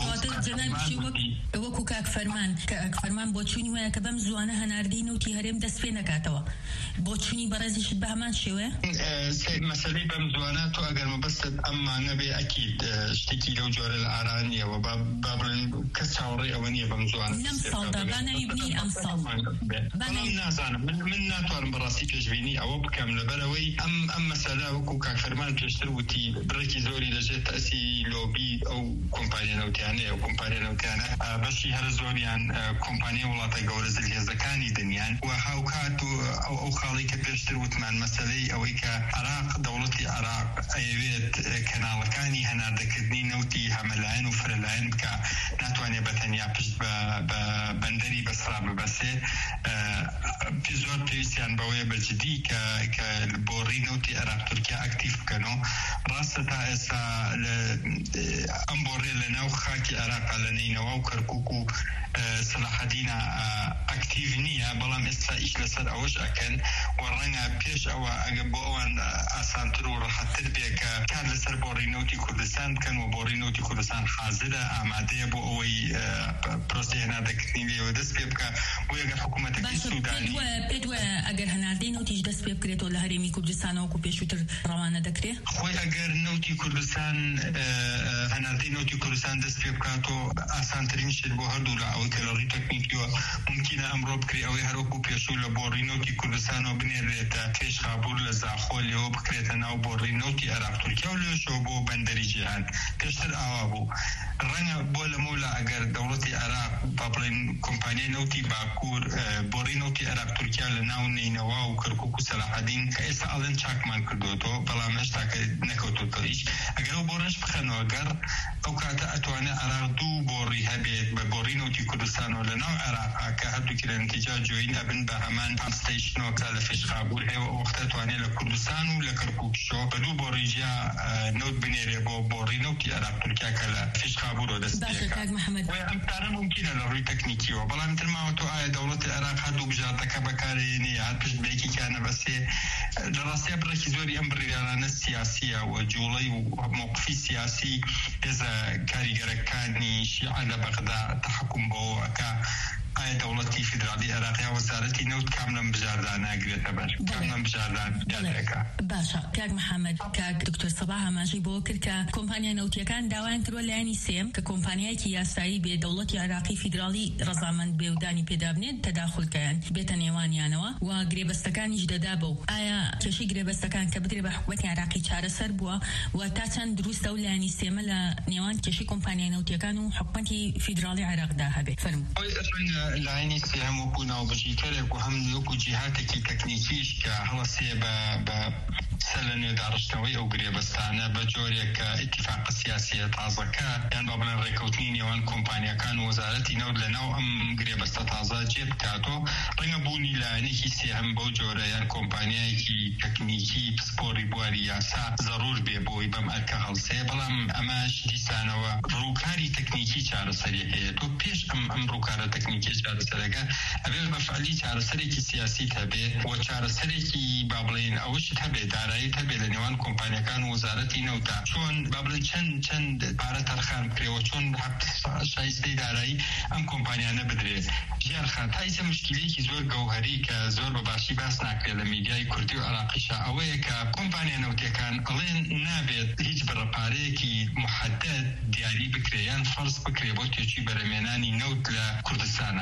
وەکو کاک فەرمان بۆ چوونی وایە کە بەم زوانە هەناردەی نەوتی هەرێم دەست پێ نەکاتەوە بۆ چوونی بەڕێزیشت بە هەمان شێوەیە مەسەلەی بەم زوانە تۆ ئەگەر مەبەستت ئەممانە بێ ئەکید شتێکی لەو جۆرە لە ئاران نیەوە با بڵێن کەس چاوەڕێی ئەوە نییە بەم زوانە لەم ساڵدا بانەویبنی ئەم ساڵ بەڵام نازانم من ناتوانم بەڕاستی پێشبینی ئەوە بکەم لەبەرەوەی ئەم مەسەلە وەکو کاک فەرمان پێشتر وتی بڕێکی زۆری لەژێر تەسی لۆبی ئەو کۆمپانیا نەوتیانەیە و کۆمپانیا نەوتیانە بەشی هەر زۆریان کۆمپانیا وڵاتە گەورە زلهێزەکانی دنیان و هاوکات و ئەو خاڵی کە پێشتر وتمان مەسەلەی ئەوەی کە عراق دەوڵەتی عراق ئەیەوێت کەناڵەکانی هەناردەکردنی نەوتی هەمەلایەن و فرەلایەن بکە ناتوانێت بەتەنیا پشت بە بەندەری بەسرا ببەسێ زۆر پێویستیان بەوەیە بەجددی کە بۆڕی نەوتی عێراق تورکیا ئەکتیف بکەنەوە ڕاستە تا ئێستا ئەم بۆڕێ لە ناو خاکی عێراق لە نینەوە و کەرکووک و سەلاحەدینە ئەکتیڤ نییە بەڵام ئێستا ئیش لەسەر ئەوەش ئەکەن و ڕەنگە پێش ئەوە ئەگە بۆ ئەوان ئاسانتر و ڕەحەتتر بێ کە کار لەسەر بۆڕی نەوتی کوردستان بکەن و بۆڕی نەوتی کوردستان حازرە ئامادەیە بۆ ئەوەی پرۆسی هەناردەکردنی لێوە دەست پێ بکە بۆ ئەگەر حکوومەتەکەی سوودانی پێت وایە ئەگەر هەناردەی نەوتیش دەست پێ بکرێتەوە لە هەرێمی کوردستانەوەکو پێشووتر ڕەوانە دەکرێت خۆی ئەگەر نەوتی کوردستان هەناردەی نەوتی کوردستان دەست پێ بکاتەوە ئاسانترین شت بۆ هەردوو لە ئەوەی کە لە ڕووی تەکنیکیەوە ممکنە ئەمڕۆ بکرێ ئەوەی هەروەکو پێشوو لە بۆڕی نەوتی کوردستانەوە بنێرێتە پێش خابوور لە زاخۆ لێەوە بکرێتە ناو بۆڕی نەوتی عێراق تورکیا و لێشەوە بۆ بەندەری جیهان پێشتر ئاوا بوو ڕەنگە بۆ لەمەولا ئەگەر دەوڵەتی عێراق با بڵێن کۆمپانیای نەوتی باکوور بۆڕی نەوتی عێراق تورکیا لە ناو نینەوە و کەرکووک و سەلاحەدین کە ئێستا ئەڵێن چاکمان کردوتەوە بەڵام هێشتا نەکەوتوتەوە هیچ ئەگەر ئەو بۆڕەش بخەنەوە گەڕ ئەو کاتە ئەتوانێت عێراق دوو بۆڕی هەبێت بە بۆڕی نەوتی کوردستانەوە لە ناو عێراقا کە هەردووکی لە نتیجا جوین ئەبن بە هەمان پامستەیشنەوە لە فێشخابوور ئێوە وەختە توانێت لە کوردستان و لە کەرکووکشۆ بە دوو بۆڕیجیا نەوت بنێرێ بۆ بۆڕی نەوتی عێراق تورکیا کە لە فێشخابوورەوە دەست ئەم کارە ممکنە لە ڕووی تەکنیکیەوە بەڵام ترماوەتۆ ئایا دەوڵەتی عێراق هەردوو بژاتەکە بەکارهێنێ یان پشتبێکی کانە بەسێ لە ڕاستیە بڕێکی زۆری ئەم بڕیارانە سیاسیە و جوڵەی و موقفی سیاسی هێزە کاریگەرەکانی شیعە لە بەغدا تحکم بۆەکە ئایا دەوڵەتی فیدرالی عێراقیا وەزارەتی نەوت کام لەم بژاردان ناگرێتە بەر کام لەم بژاردان یادەکە باشە کاک محەممەد کاک دکتۆر سەباح هەماژی بۆ کرد کە کۆمپانیا نەوتیەکان داوایان کردوە لایانی سێم کە کۆمپانیایەکی یاسایی بێ دەوڵەتی عێراقی فیدرالی ڕەزامەند بێودانی پێدابنێت تەداخولکەیان بێتە نێوانیانەوە و گرێبەستەکانیش دەدا بەو ئایا کێشەی گرێبەستەکان کە بدرێ بە حکوومەتی عێراقی چارەسەر بووە و تا چەند دروستە و لایانی سێمە لە نێوان کێشەی کۆمپانیای نەوتیەکان و حکوومەتی فیدرالی عێراقدا هەبێ فەرموو لایانی سێم وەکو ناوبژیکەرێک و هەم وەکو جیهاتێکی تەکنیکیش کە هەڵەسێ بە سەر لە نوێداڕشتنەوەی ئەو گرێبەستانە بە جۆرێک کە ئیتیفاق سیاسیە تازەکە یان با بڵێن ڕێکەوتنی نێوان کۆمپانیەکان و وەزارەتی نەوت لەناو ئەم گرێبەستە تازە جێ بکاتەوە ڕەنگە بوونی لایەنێکی سێهم بەو جۆرە یان کۆمپانیایەکی تەکنیکی پسپۆری بواری یاسا ضرور بێ بۆی بەم ئەرکە هەڵسێ بەڵام ئەماش دیسانەوە ڕووکاری تەکنیکی چارەسەریەک هەیە تۆ پێش ئەم ڕووکارە تەکنیکی چارەسەرەکە ئەبێ بە فعلی چارەسەرێکی سیاسی هەبێ و چارەسەرێکی با بڵێن ئەوەشت هەبێ دارایی هەبێ لە نێوان کۆمپانیەکان و وەزارەتی نەوتا چۆن با بڵێن چەند پارە تەرخان بکرێەوە چۆن شایستەی دارایی ئەم کۆمپانیانە بدرێت ژیانخان تا ئیسە مشکلەیەکی زۆر گەوهەری کە زۆر بەباشی باس ناکرێت لە میدیای کوردی و عێراقیشا ئەوەیە کە کۆمپانیا نەوتیەکان ئەڵێن نابێت هیچ بڕەپارەیەکی محدد دیاری بکرێ یان فەرز بکرێ بۆ تێچووی بەرهەمێنانی نەوت لە کوردستانە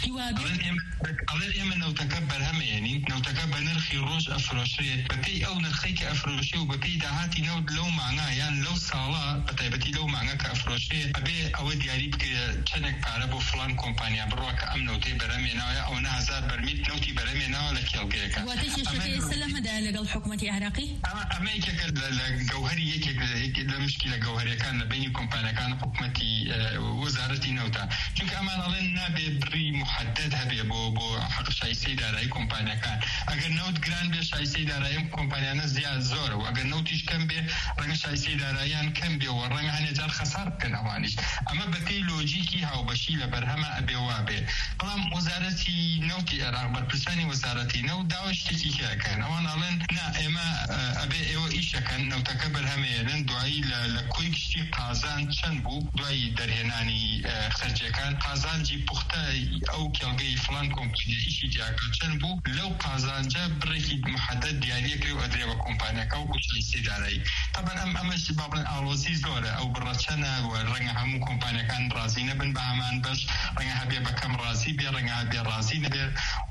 ئەڵێن ئێمە نەوتەکە بەرهەمێنین نەوتەکە بە نرخی ڕۆژ ئەفرۆشرێت بەپێی ئەو نرخی کە ئەفرۆشێ و بەپێی داهاتی نەوت لەو مانگا یان لەو ساڵە بەتایبەتی لەو مانگا کە ئەفرۆشێ ئەبێ ئەوە دیاری بکرێت چەندێک پارە بۆ فڵان کۆمپانیا بڕوا کە ئەم نەوتەی بەرهەمێناوە ئەو 1000 بەرمیل نەوتی بەرهەمێناوە لە کێڵگەیەکە سەلەمەدا لەگەڵ حکوومەتی عێراقی ئەمە یەکێکە لە گەوهەری یەکێک لە مشکلە گەوهەریەکان لە بینی کۆمپانیەکان حکوومەتی وەزارەتی نەوتە چونکە ئەمان ئەڵێن نابێ بڕی محدد هەبێ بۆ حق شایستەی دارایی کۆمپانیەکان ئەگەر نەوت گران بێ شایستەی دارایی کۆمپانیانە زیاد زۆرە و ئەگەر نەوتیش کەم بێ ڕەنگە شایستەی داراییان کەم بێ و ڕەنگە هەنێجار خەسار بکەن ئەوانیش ئەمە بەپێی لۆجیکی هاوبەشی لە بەرهەمە ئەبێ وا بێ بەڵام وەزارەتی نەوتی عێراق بەرپرسانی وەزارەتی نەوت داوای شتێکی کەکەن ئەوان ئەڵێن نا ئێمە ئەبێ ئێوە ئیشەکەن نەوتەکە بەرهەمێنن دوایی لە کۆی گشتی قازان چەند بوو دوایی دەرهێنانی خەرجەکان قازانجی پوختە ئەو کێڵگەی فڵان کۆمپانیا ئیشی دیاکە چەند بوو لەو قازانجە بڕێکی محدد دیاریەکرێ و ئەدرێ بە کۆمپانیەکە و شایستەی دارایی طبعا ئەمەش با بڵێن ئاڵۆزی زۆرە ئەو بڕەچەنە و ڕەنگە هەموو کۆمپانیەکان ڕازی نەبن بە هەمان بەش ڕەنگە هەبێ بەکەم ڕازی بێ ڕەنگە هەبێ ڕازی نەبێ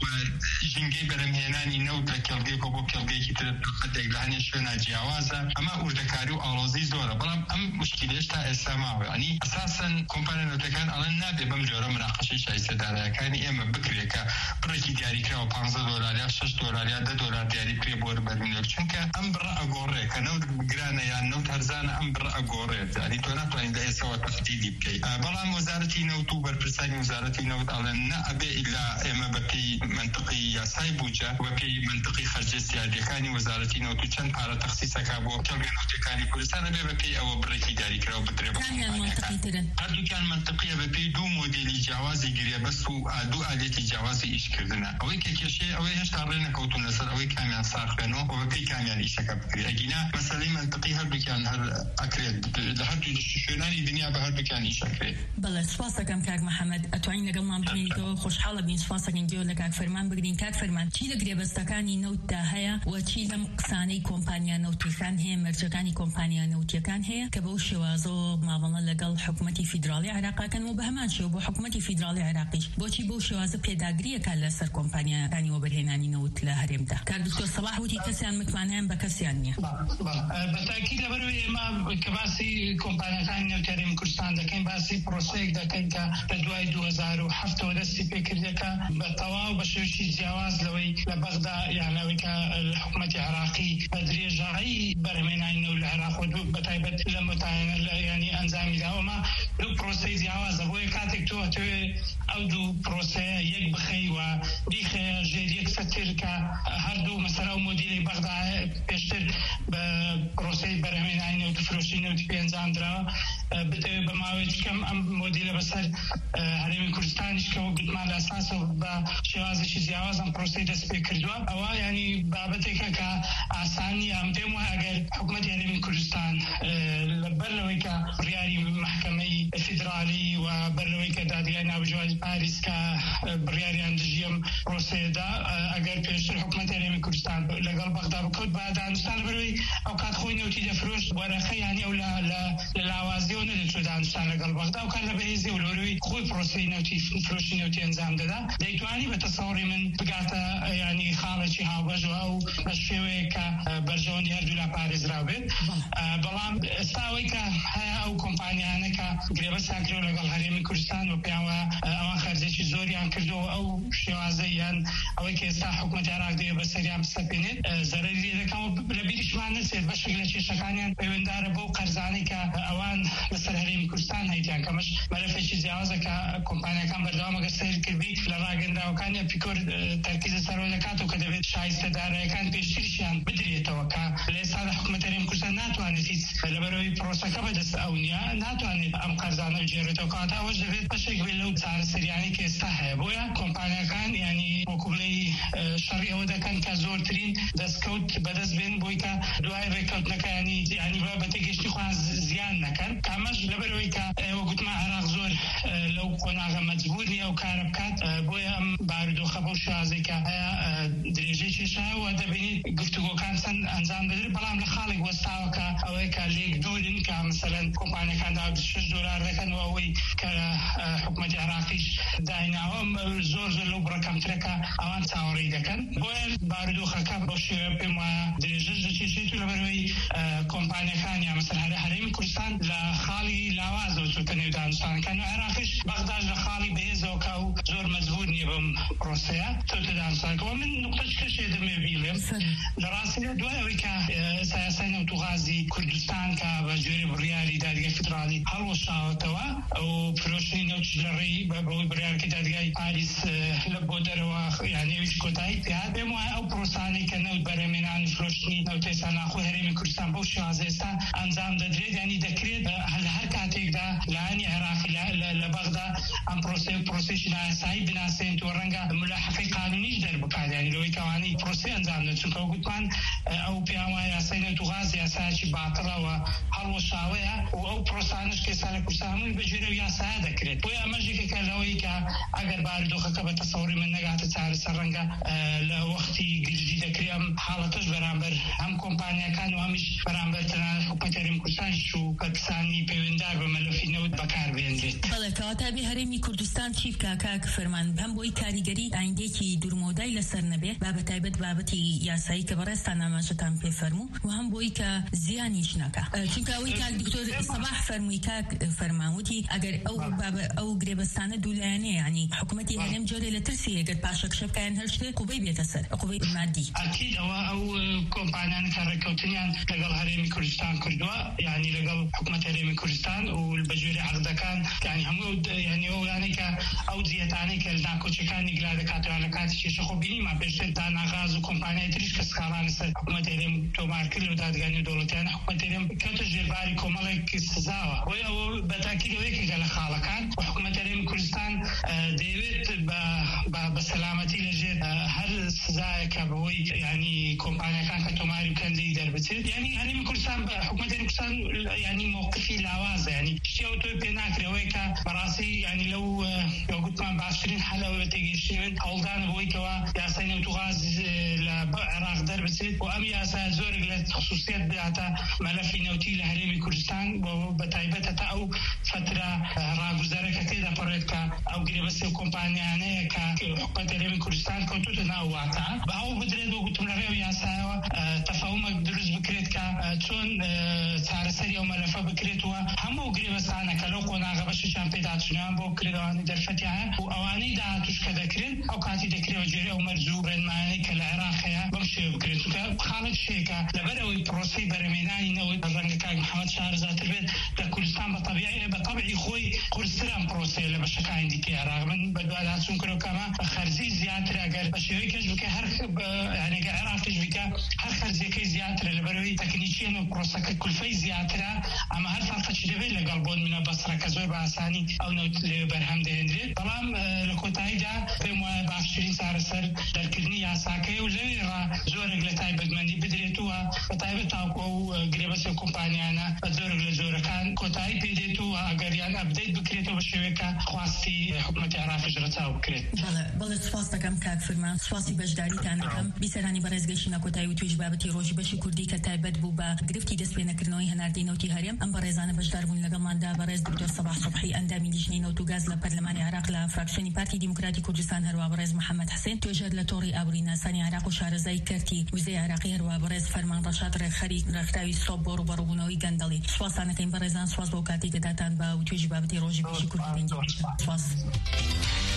ژینگەی بەرهەمهێنانی نەوت لە کێڵگەیەکە بۆ کێڵگەیەکی تر خەتێک لە هەنێ شوێنە جیاوازە ئەمە وردەکاری و ئاڵۆزی زۆرە بەڵام ئەم مشکلەش تا ئێستا ماوە ینی ئەساسەن کۆمپانیا نەوتەکان ئەڵێن نابێ بەم جۆرە مناقەشەی شایستە داراییەکانی ئێمە بکرێت کە بڕێکی دیاریکراوە $15 یا $6 یا $10 دیاری بکرێ بۆ بەرمێنێک چونکە ئەم بڕە ئەگۆڕێ کە نەوت گرانە یان نەوت هەرزانە ئەم بڕە ئەگۆڕێت ینی تۆ ناتوانین لە ئێستاوە تەختیدی بکەیت بەڵام وەزارەتی نەوت و بەرپرسانی وەزارەتی نەوت ئەڵێن نە ئەبێ ئیلا ئێمە بەپێی منطقی یاسای بوجە بەپێی منطقی خەرجە سیادیەکانی وەزارەتی نەوت و چەند پارە تەخسیسەکە بۆ کێڵگە نەوتەکانی کوردستان ئەبێ بەپێی ئەوە بڕێکی دیاریکراوە بدرێ بە کۆمپانیەکان هەردووکیان منطقیە بەپێی دوو مۆدێلی جیاوازی گرێبەست و دوو ئالێتی جیاوازی ئیشکردنە ئەوەی کە کێشەیە ئەوەی هێشتا ڕێ نەکەوتون لەسەر ئەوەی کامیان ساختێنەوە و بەپێی کامیان ئیشەکە بکرێت ئەگینا مەسەلەی منطقی هەردووکیان هەر ئەکرێت لە هەردوو شوێنانی دنیا بە هەردووکیان ئیشەکرێت بەڵێ سوپاس دەکەم کاک محەممەد ئەتوانین لەگەڵمان بمێنیتەوە خۆشحاڵە بین سوپاس دەکەین گوێ لە کاک فەرمان بگرین کاک فەرمان چی لە گرێبەستەکانی نەوتدا هەیە و چی لەم قسانەی کۆمپانیا نەوتیەکان هەیە مەرجەکانی کۆمپانیا نەوتیەکان هەیە کە بەو شێوازەوە ماوەڵە لەگەڵ حکوومەتی فیدرالی عێراقاکەن و بە هەمان شێوە بۆ حکوومەتی فیدرالی عێراقیش بۆچی بەو شێوازە پێداگریەکە لەسەر کۆمپانیەکانی وبرهێنانی نەوت لە هەرێمدا. کار دکتۆر سەباح وتی کەسیان متمانیان بە کەسیان نییە. بەتاکید لەبەرەوەی ئێمە کە باسی کۆمپانیەکانی نێو هەرێمی کوردستان دەکەین، باسی پرۆسەیەک دەکەین کە لە دوای 2007 دەستی پێکردەکە بە تەواو بە شێوەیەکی جیاواز لەوەی لە بەغدا یانەوەی کە حکوومەتی عێراقی بە درێژایی بەرهەمهێنانی نێو لە عێراق و بەتایبەت لە متانە ینی ئەنجامی داوەمە دوو پرۆسەی جیاوازە. بۆیە کاتێک تۆ ئەتەوێ ئەو دوو پرۆسەیە یەک بخەی و بیخێ ژێر یەک سەتر کە هەردوو مەسەلا و مۆدیلی بەغدا پێشتر بە پرۆسەی بەرهەمهێنانی نێوت فرۆشی نێوتی پێ ئەنجام درا بتەوێ بە ماوەیەکی کەم ئەم مۆدیلە بەسەر هەرێمی کوردستانیش کە گوتمان لە ئەساسەوە بە شێوازێکی جیاواز ئەم پرۆسەی دەست پێ کردووە. ئەوە ینی بابەتێکە کە ئاسان نیە. ئەم پێم وایە ئەگەر حکوومەتی هەرێمی کوردستان لەبەر لەوەی کە بڕیاری محکەمەی فیدرالی و بەر لەوەی کە دادگای ناوژوازی پاریس کە بڕیاریان دژی ئەم پرۆسەیەدا، ئەگەر پێشتر حکوومەتی هەرێمی کوردستان لەگەڵ بەغدا بکەوت بە دانوستان لەبەرەوەی ئەو کات خۆی نێوتی دەفرۆشت وەرەخە ینی ئەو لە لاوازیەوە نەدەچوو دانوستان لەگەڵ بەغدا و کات لە بەهێزی و لەبەرەوەی خۆی پرۆسەی نێوتی فرۆشی نێوتی ئەنجام دەدا دەیتوانی بە تەسەوڕی من بگاتە ینی خاڵێکی هاوبەشەوە ئەو بە شێوەیە کە بەرژەوەندی هەردوو لا پارێزراو بێت. بەڵام ئێستا ئەوەی کە هەیە ئەو کۆمپانیانە کە گرێبەستیان کردووە لەگەڵ هەرێمی کوردستان و پێیان وایە ئەوان خەرجێکی زۆریان کردووە ئەو شێوازەی یان ئەوەی کە ئێستا حکوومەتی عێراق دەوێت بەسەریان بسەپێنێت زەرەری لێ دەکەن و لە بیریشمان نەچێت بەشێک لە کێشەکانیان پەیوەنددارە بۆ قەرزانەی کە ئەوان لەسەر هەرێمی کوردستان هەیتیان کەمەش مەلەفێکی جیاوازە کە کۆمپانیەکان بەردەوام ئەگەر سەیر کردی لە ڕاگەندراوەکانی ئەپیکۆر تەرکیزە سەرەوە دەکاتەوە کە دەبێت شایستەدارایەکان پێشتریشیان بدرێتەوە کە لە ئێستا لە حکوومەتی هەرێمی کوردستان ناتوانێت هیچ لەبەرەوەی پرۆسەکە بەدەست ئەو نیە ناتوانێت ئەم قەرزانە بجێڕێتەوە کەواتە ئەوەش دەبێت بەشێک بێت لەو چارەسەریانەی کە ئێستا هەیە. بۆیە کۆمپانیەکان ینی وەکوڵەی شەڕی ئەوە دەکەن کە زۆرترین دەستکەوت بەدەست بێن بۆی کە دوای ڕێکەوتنەکە ینی بە تێگەشتی خۆیان زیان نەکەن. کامەش لەبەرەوەی کە ئێوە گوتمان عێراق زۆر لەو قۆناغە مەجبور نیە ئەو کارە بکات. بۆیە ئەم بارودۆخە بەو شێوازەی کە هەیە درێژەیەکیشایەوە دەبینیت گفتوگۆکان چەند ئەنجام بدرێت، بەڵام لە خاڵێک وەستاوە کە ئەوەی کە لێک دوورن کە مەسەلەن کۆمپانیەکان $6 دەکەن و ئەوەی کە حکوومەتی عێراقیش دایناوە زۆر لەو بڕەکەمترەکە ئەوان چاوەڕێی دەکەن. بۆیە بارودۆخەکە بەو شێوەیە پێم وایە درێژەش دەچێشێت و لەبەرەوەی کۆمپانیەکان یا مەسەلەن هەرێمی کوردستان لە خاڵی لاوازەوە چووکە نێو دانوستانەکان و عێراقیش بەغداش لە خاڵی بەهێزەوە کە و زۆر مەجبور نییە بەم پرۆسەیە چووتە دانوستانەکەەوە. من نقطەش کەشێ دەمێ بیڵێم لە ڕاستیدا دوای ئەوەی کە سایاسای نەوتوغازی کوردستان کە بە جۆرە بڕیاری دادگای فیدرالی هەڵوەشاوەتەوە ئەو فرۆشتنی نەوت لە ڕێی بەوەی بڕیارەکەی دادگای پاریس لە بۆ دەرەوە یانێویش کۆتایی پێهات پێم وایە ئەو پرۆسانەی کە نەوت بەرهەمهێنانی فرۆشتنی نەوت ئێستا ناخۆی هەرێمی کوردستان بەو شێوازە ئێستا ئەنجام دەدرێت ینی دەکرێت لە هەر کاتێکدا لایەنی عێراقی لە بەغدا ئەم پرۆسەیەکی نایاسایی بناسێن و ڕەنگە ملاحەقەی قانونیش دەربکات ینی لەوەی کەوانی پرۆسەی ئەنجام دەدرێت چونکە گوتمان ئەو پێیان وایە یاسای نەوتوغاز یاسایەکی باتڵەوە هەڵوەشاوەیە و ئەو پرۆسانش کە ئێستا لە کوردستان هەمووی بە جۆرە یاسایە دەکرێت. بۆیە ئەمەژێکێکە لەوەی کە ئەگەر بارودۆخەکە بە تەسەوڕی من نەگاتە چارەسەر ڕەنگە لە وەختی گرژی دەکرێت ئەم حاڵەتەش بەرامبەر هەم کۆمپانیەکان و هەمیش بەرامبەر تەنانەت حکوومەتی هەرێمی کوردستانیش و کەسانی پەیوەنددار بە مەلەفی نەوت بەکاربهێنرێت. بەڵێ کەواتابی هەرێمی کوردستان چی بکا کاک فەرمان هەم بۆی کاریگەری ئایندێکی دوورمۆدای لەسەر نەبێ بەتایبەت بابەتی یاسایی کە بەڕێستان ئاماژەتان پێفەرموو و هەم بۆی کە زیانیش ناکا چونکە ئەوەی کاک دکتۆر سەباح فەرمووی کاک فەرماوتی ئەگەر ئەو گرێبەستانە دوولایەنەیە ینی حکوومەتی هەرێم جۆرێ لە ترسی ئەگەر پاشەکشەکەیان هەر شتێ قوبەی بێتە سەر قوبەی مادی. ئەکید ئەو کۆمپانیان کە ڕێکەوتنیان لەگەڵ هەرێمی کوردستان کردووە ینی لەگەڵ حکوومەتی هەرێمی کوردستان و بە جۆرە عەقدەکان ینی هەموو ینی ئەوانەی کە ئەو جیەتانەی کە ناکۆچەکانی گلا دەکاتەوە لە کاتی کێشەخۆ بینیمان پێشتر داناغاز و کۆمپانیای تریش کە سکاڵان لەسەر حکوومەتی هەرێم تۆمار کرد و دادگای دەوڵەتیان حکوومەتی هەرێم کەوتە ژێرباری کۆمەڵێکی سزاوە. بۆیە ئەوە بەتاکید ئەوەیەکێکە لە خاڵەکان و حکوومەتی هەرێمی کوردستان دەیەوێت بە سەلامەتی لەژێر هەر سزایەکە بەوەی ینی کۆمپانیەکان کە تۆماری و کەندەی دەربچێت ینی هەرێمی کوردستان بە حکوومەتی هەرێمی کوردستان ینی موقفی لاوازە ینی شتێوە تۆ پێ ناکرێەوەی کە بەڕاستی ینی لەو گوتمان باشترین حەلەوە بە تێگەیشتنی من هەوڵدانە بۆی کەەوە یاسای نەوتوغاز لە عێراق دەربچێت و ئەم یاسا زۆرێک لە خصوصیت بداتە مەلەفی نەوتی لە هەرێمی کوردستان بە تایبەت تا ئەو فترة راگوزارە کە تێدا پەڕێت کە ئەو گرێبەستی کۆمپانیانەیە کە حکوومەتی هەرێمی کوردستان کەوتوتە ناو واتە بە ئەو بدرێت بۆ گوتم لە ڕێوە یاسایەوە تەفاهومێک دروست بکرێت کە چۆن چارەسەری ئەو مەلەفە بکرێتەوە هەموو گرێبەستانە کە لەو قۆناغە بەشیان پێدا چونیان بۆ بکرێتەوەی دەرفەتیان و ئەوانەی داهاتوش کە دەکرێت ئەو کاتی دەکرێتەوە جێرە ئەو مەرجوو بڕێنمانەی کە لە عێراقەیە بەم شێوە بکرێت چونکە خاڵێک شێکە لەبەر ئەوەی پرۆسەی بەرەمێنانی نەوەی ڕەنگە کاک محەممەد شارەزاتر بێت لە کوردستان بە تەبیعی خۆی قورستران پرۆسەیە لە بەشەکانی دیکەی عێراق من بەدوادان چون کەمە خەرجی زیاتر ئەگەر بە شێوەی کەش بکە هەر هەنێگە عێراقیش بکە هەر خەرجەکەی زیاترە لەبەرەوەی تەکنیکیەن و پرۆسەکە کولفەی زیاترە ئەمە هەر فەرقەی دەبێت لەگەڵ بۆن منە بەسرە کە زۆر بە ئاسانی ئەو نەوت لێ بەرهەم دەهێنرێت بەڵام لە کۆتاییدا پێم وایە باشترین چارەسەر دەرکردنی یاساکەی و لەوێڕا زۆرێک لە تایبەتمەندی بدرێتەوە بە تایبەت تاوکۆ و گرێبەستی کۆمپانیانە بە زۆرێک لە زۆرەکان کۆتایی پێدێتەوە ئەگەریان ئەپدەیت بکرێتەوە بە شێوەیەکە خواستی حکوومەتی عێراقیش ڕەچاو بکرێت. بەڵێ سوپاس دەکەم کاک فرمان سوپاسی بەشداریتان دەکەم بیسەرانی بەڕێزگەشتنە کۆتایی و توێژ بابەتی ڕۆژی بەشی کوردی کە تایبەت بوو بە گرفتی دەستپێنەکردنەوەی هەناردەی نەوتی هەرێم ئەم بەڕێزانە بەشدار بوون لەگەڵماندا بەڕێز دکتۆر سەباح سوبحی ئەندامی لیژنەی نەوت و گاز لە پەرلەمانی عێراق لە فراکسیۆنی پارتی دیموکراتی کوردستان هەروە بەڕێز محەممەد حسێن توێژەر لە تۆڕی ئابووری ناسانی عێراق و شارەزای کەرتی وزەی عێراقی هەروە بەڕێز فەرمان ڕەشاد ڕێکخەری ڕێکخراوی سۆپ بۆ ڕوبەڕووبوونەوەی گەندەڵی سوپاسانەکەین بەڕێزان سوپاس بۆ کاتێک دەداتان بە توێژی بابەتی ڕۆژی بەشی کوردی.